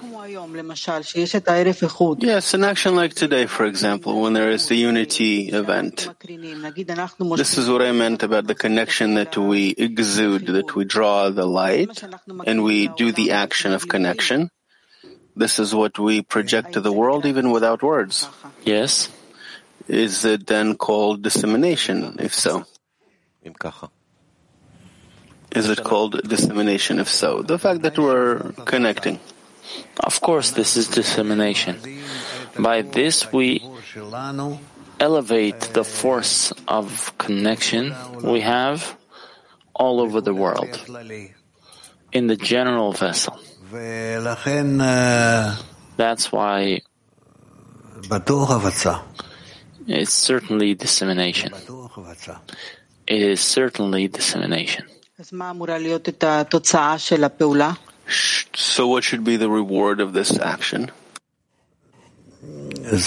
Yes, an action like today, for example, when there is the unity event. This is what I meant about the connection that we exude, that we draw the light and we do the action of connection. This is what we project to the world even without words. Yes. Is it then called dissemination, if so? Is it called dissemination, if so? The fact that we're connecting. Of course, this is dissemination. By this, we elevate the force of connection we have all over the world, in the general vessel. That's why it's certainly dissemination. It is certainly dissemination. So what should be the reward of this action? This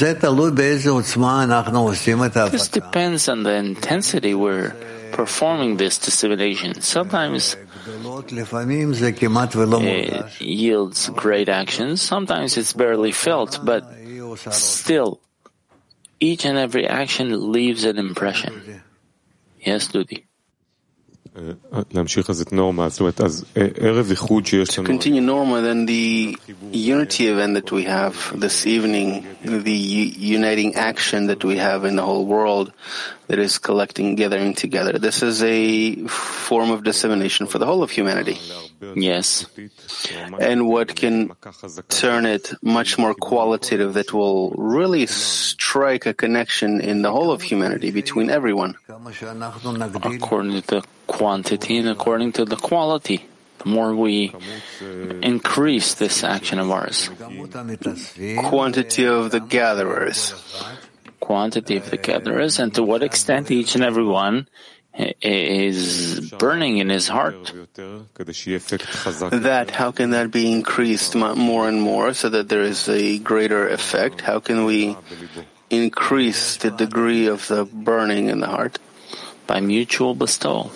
depends on the intensity we're performing this dissemination. Sometimes it yields great actions, sometimes it's barely felt, but still, each and every action leaves an impression. Yes, Dudi. continue Norma, then the unity event that we have this evening, the uniting action that we have in the whole world that is collecting, gathering together, this is a form of dissemination for the whole of humanity. Yes. And what can turn it much more qualitative, that will really strike a connection in the whole of humanity between everyone. According to the quantity and according to the quality. The more we increase this action of ours. Quantity of the gatherers. Quantity of the gatherers, and to what extent each and every one is burning in his heart. That, how can that be increased more and more so that there is a greater effect? How can we increase the degree of the burning in the heart? By mutual bestowal.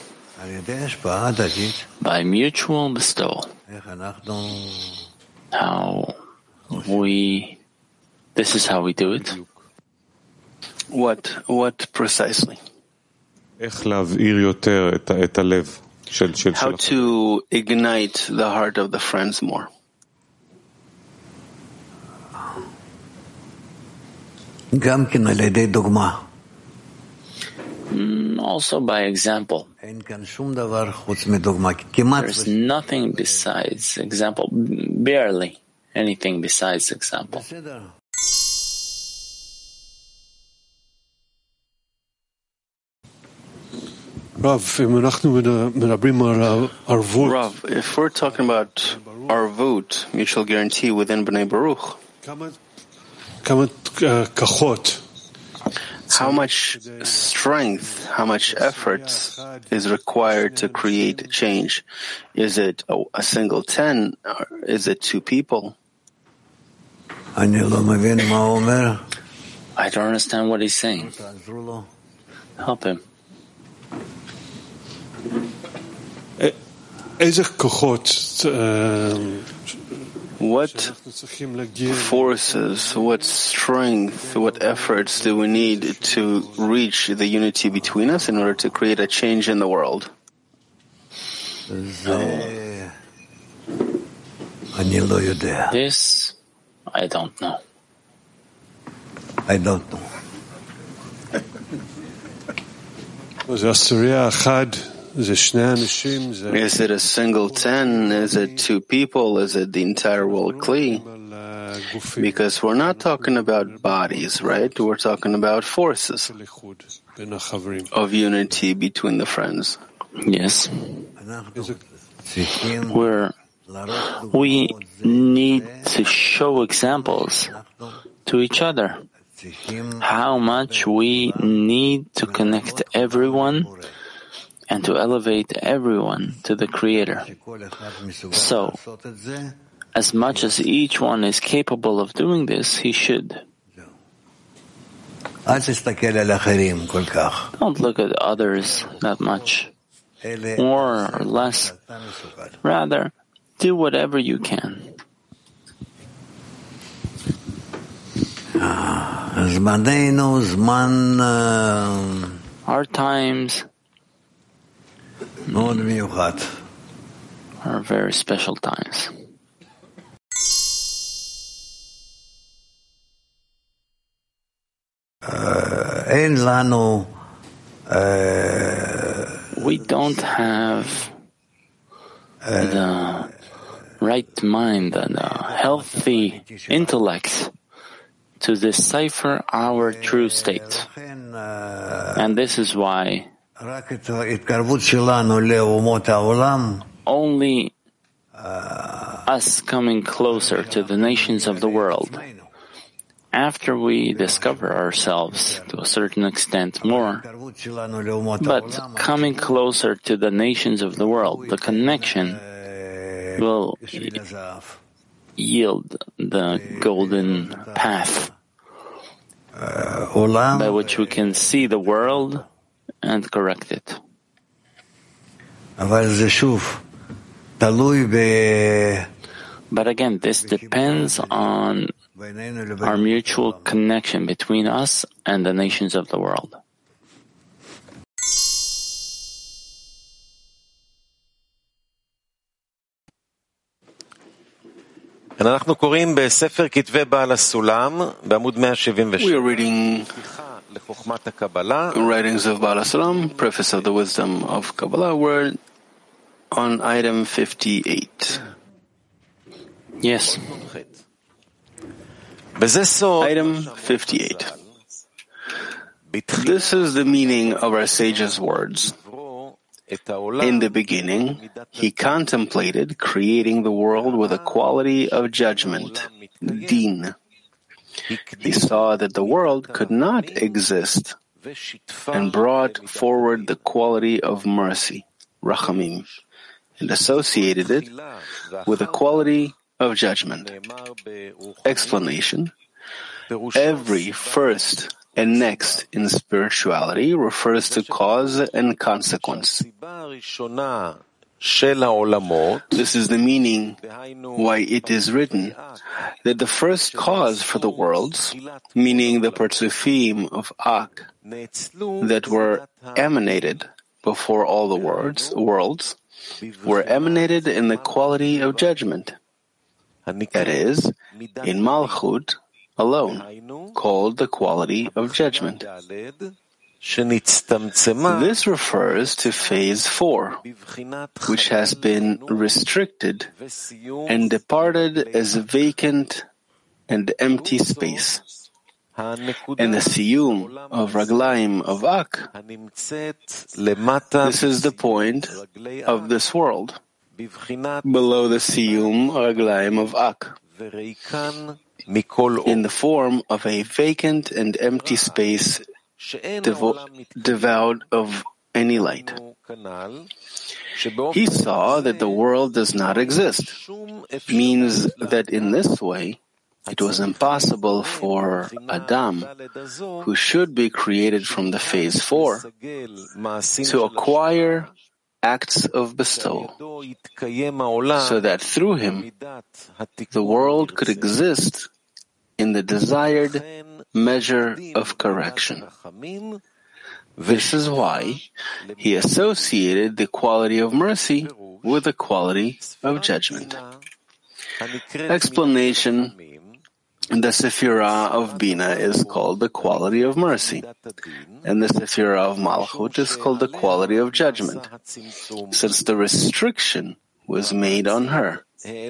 By mutual bestowal. How we, this is how we do it. What, what precisely? How to ignite the heart of the friends more. Mm, also by example. There's nothing besides example, barely anything besides example. Rav, if we're talking about arvut, mutual guarantee within Bnei Baruch, how much strength, how much effort is required to create change? Is it a, a single ten? Or is it two people? I don't understand what he's saying. Help him. What forces, what strength, what efforts do we need to reach the unity between us in order to create a change in the world? This, I don't know. I don't know. Is it a single ten? Is it two people? Is it the entire world Kli? Because we're not talking about bodies, right? We're talking about forces of unity between the friends. Yes. We're, we need to show examples to each other how much we need to connect everyone and to elevate everyone to the Creator. So, as much as each one is capable of doing this, he should. Don't look at others that much, more or less. Rather, do whatever you can. Our times are very special times. We don't have the right mind and a healthy intellect to decipher our true state. And this is why only us coming closer to the nations of the world, after we discover ourselves to a certain extent more, but coming closer to the nations of the world, the connection will yield the golden path by which we can see the world and correct it. But again, this depends on our mutual connection between us and the nations of the world. We are reading Writings of Baal HaSulam, Preface of the Wisdom of Kabbalah. We're on item fifty-eight. Yes. Item fifty-eight. This is the meaning of our sage's words. In the beginning, he contemplated creating the world with a quality of judgment, din. He saw that the world could not exist and brought forward the quality of mercy, rachamim, and associated it with a quality of judgment. Explanation. Every first and next in spirituality refers to cause and consequence. This is the meaning why it is written that the first cause for the worlds, meaning the Partzufim of Ak, that were emanated before all the worlds, worlds, were emanated in the quality of judgment. That is, in Malchut alone, called the quality of judgment. This refers to phase four, which has been restricted and departed as vacant and empty space. And the siyum of Raglaim of Ak, this is the point of this world, below the siyum Raglaim of Ak, in the form of a vacant and empty space devo- devoid of any light. He saw that the world does not exist, means that in this way it was impossible for Adam, who should be created from the phase four, to acquire acts of bestowal, so that through him the world could exist in the desired measure of correction. This is why he associated the quality of mercy with the quality of judgment. Explanation. The Sephirah of Bina is called the quality of mercy, and the Sephirah of Malchut is called the quality of judgment, since the restriction was made on her.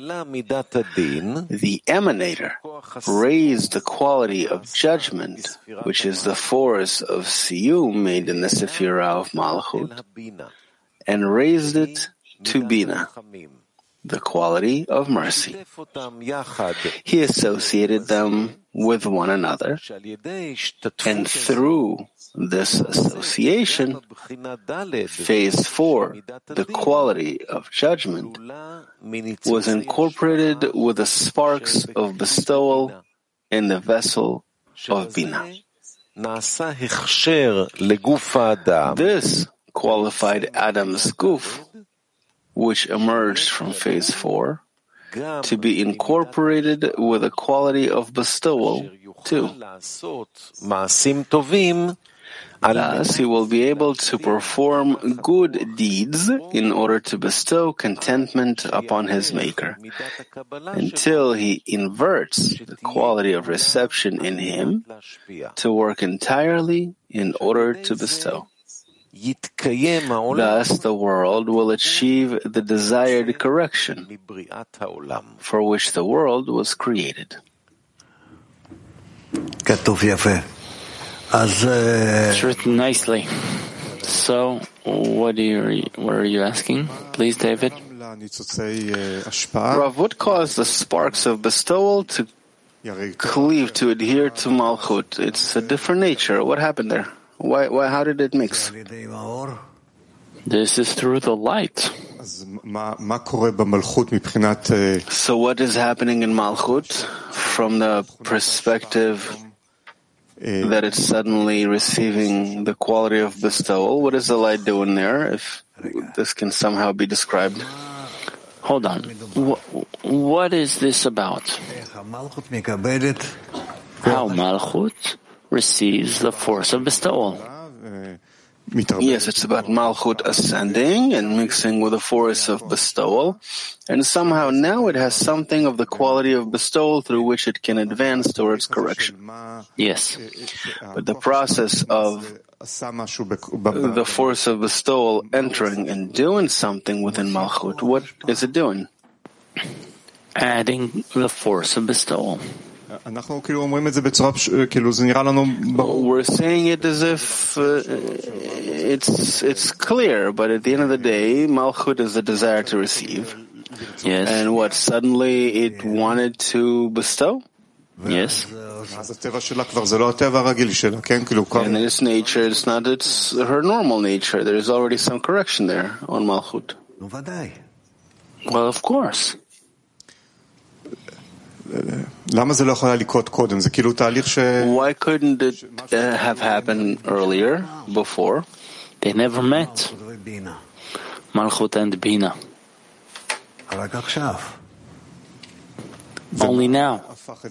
The emanator raised the quality of judgment, which is the force of siyum made in the Sephirah of Malchut, and raised it to Bina, the quality of mercy. He associated them with one another, and through this association, phase four, the quality of judgment, was incorporated with the sparks of bestowal in the vessel of Bina. This qualified Adam's guf, which emerged from phase four, to be incorporated with a quality of bestowal too. Thus, he will be able to perform good deeds in order to bestow contentment upon his Maker, until he inverts the quality of reception in him to work entirely in order to bestow. Thus, the world will achieve the desired correction for which the world was created. It's written nicely. So, what are you, what are you asking? Please, David. Rav, what caused the sparks of bestowal to cleave, to adhere to Malchut? It's a different nature. What happened there? Why, why, how did it mix? This is through the light. So what is happening in Malchut from the perspective that it's suddenly receiving the quality of bestowal? What is the light doing there, if this can somehow be described? Hold on. What is this about? How Malchut receives the force of bestowal. Yes, it's about Malchut ascending and mixing with the force of bestowal, and somehow now it has something of the quality of bestowal through which it can advance towards correction. Yes. But the process of the force of bestowal entering and doing something within Malchut, what is it doing? Adding the force of bestowal. We're saying it as if uh, it's it's clear, but at the end of the day, Malchut is the desire to receive. Yes. And what, suddenly it wanted to bestow? Yes. And in its nature, it's not it's her normal nature. There is already some correction there on Malchut. Well, of course. Why couldn't it uh, have happened earlier, before? They never met. Malchut and Bina. Only now.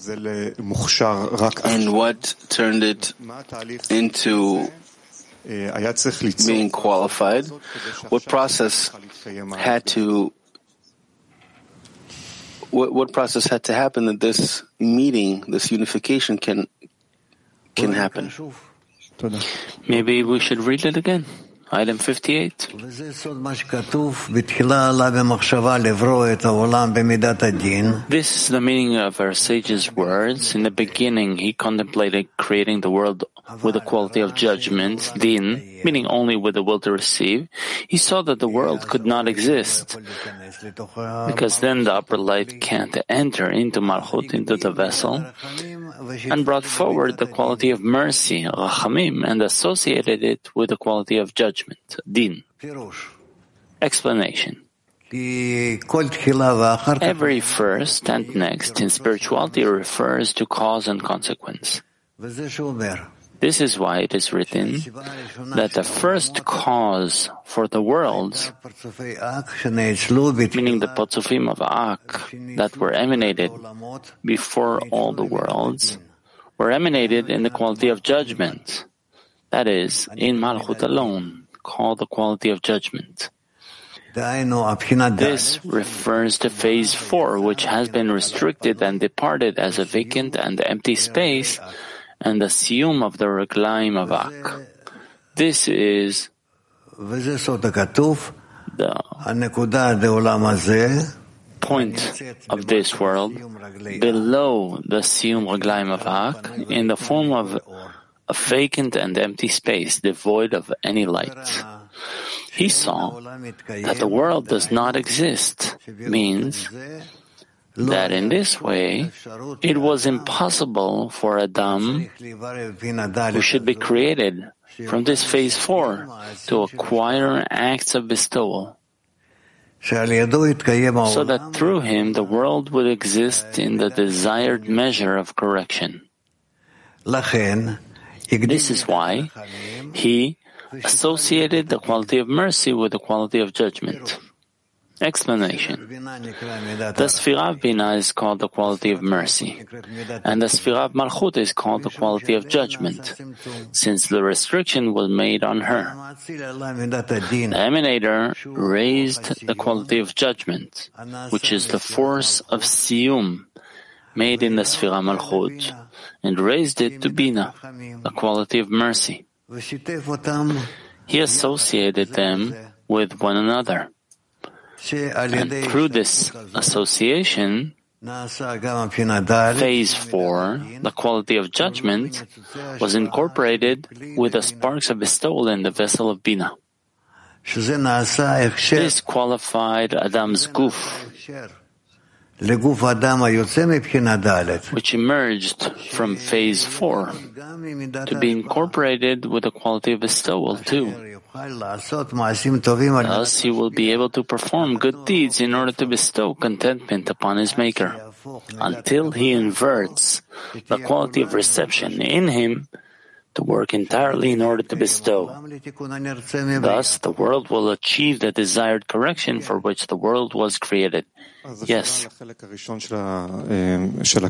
And what turned it into being qualified? What process had to What, what process had to happen that this meeting, this unification can can happen? Maybe we should read it again. Item fifty-eight. This is the meaning of our sage's words. In the beginning, he contemplated creating the world with the quality of judgment, din, meaning only with the will to receive. He saw that the world could not exist, because then the upper light can't enter into Malchut, into the vessel, and brought forward the quality of mercy, rachamim, and associated it with the quality of judgment, din. Explanation. Every first and next in spirituality refers to cause and consequence. This is why it is written that the first cause for the worlds, meaning the Potzufim of Ak, that were emanated before all the worlds, were emanated in the quality of judgment. That is, in Malchut alone, called the quality of judgment. This refers to phase four, which has been restricted and departed as a vacant and empty space, and the siyum of the reglaim of Ak. This is the point of this world, below the siyum reglaim of Ak, in the form of a vacant and empty space, devoid of any light. He saw that the world does not exist, means that in this way, it was impossible for Adam, who should be created from this phase four, to acquire acts of bestowal, so that through him the world would exist in the desired measure of correction. This is why he associated the quality of mercy with the quality of judgment. Explanation. The Sfirah of Bina is called the quality of mercy, and the Sfirah of Malchut is called the quality of judgment, since the restriction was made on her. The emanator raised the quality of judgment, which is the force of siyum, made in the Sfirah Malchut, and raised it to Bina, the quality of mercy. He associated them with one another. And through this association, phase four, the quality of judgment, was incorporated with the sparks of bestowal in the vessel of Bina. This qualified Adam's guf, which emerged from phase four, to be incorporated with the quality of bestowal too. Thus, he will be able to perform good deeds in order to bestow contentment upon his Maker, until he inverts the quality of reception in him to work entirely in order to bestow. Thus, the world will achieve the desired correction for which the world was created. Yes. So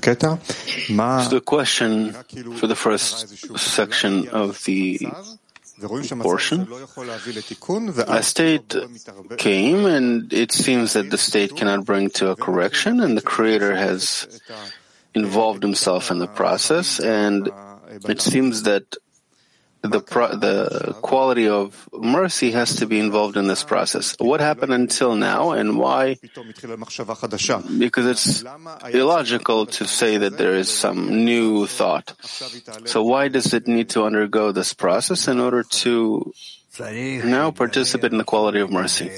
the question for the first section of the portion. A state came, and it seems that the state cannot bring to a correction, and the Creator has involved himself in the process, and it seems that the pro- the quality of mercy has to be involved in this process. What happened until now, and why? Because it's illogical to say that there is some new thought. So why does it need to undergo this process in order to now participate in the quality of mercy?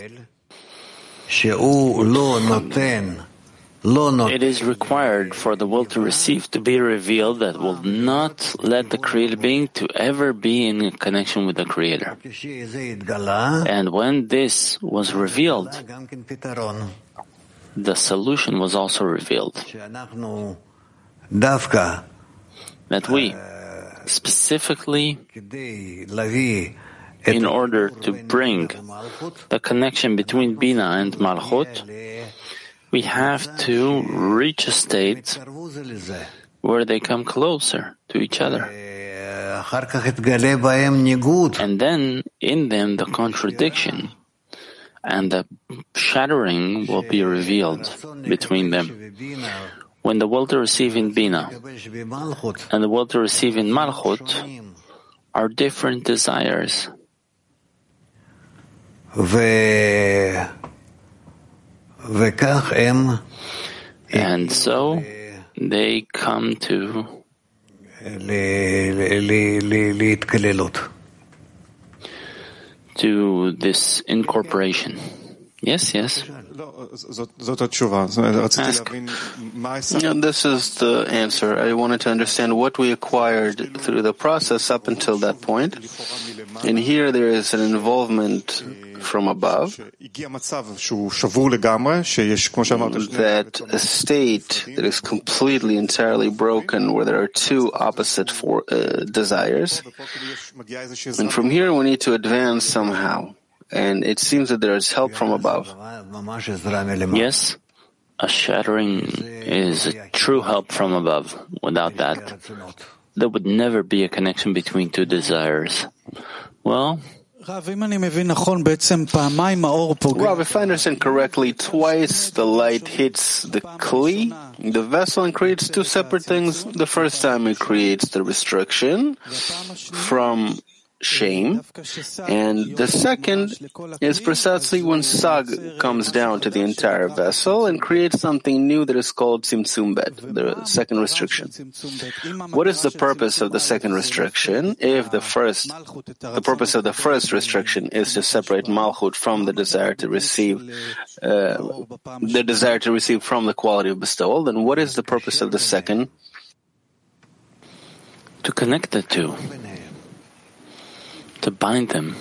It is required for the will to receive to be revealed that will not let the created being to ever be in connection with the Creator. And when this was revealed, the solution was also revealed. That we, specifically, in order to bring the connection between Bina and Malchut, we have to reach a state where they come closer to each other. And then in them the contradiction and the shattering will be revealed between them. When the will to receive in Bina and the will to receive in Malchut are different desires. And so they come to to this incorporation. Yes, yes. Ask. Yeah, this is the answer. I wanted to understand what we acquired through the process up until that point. And here there is an involvement from above, that a state that is completely, entirely broken, where there are two opposite for, uh, desires. And from here we need to advance somehow. And it seems that there is help from above. Yes, a shattering is a true help from above. Without that, there would never be a connection between two desires. Well, Rav, if I understand correctly, twice the light hits the kli, the vessel, and creates two separate things. The first time it creates the restriction from shame, and the second is precisely when Sag comes down to the entire vessel and creates something new that is called Tzimtzum Bet, the second restriction. What is the purpose of the second restriction? If the first, the purpose of the first restriction is to separate Malchut from the desire to receive, uh, the desire to receive from the quality of bestowal, then what is the purpose of the second? To connect the two. To bind them.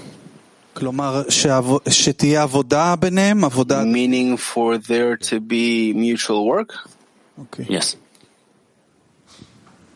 Meaning for there to be mutual work? Okay. Yes.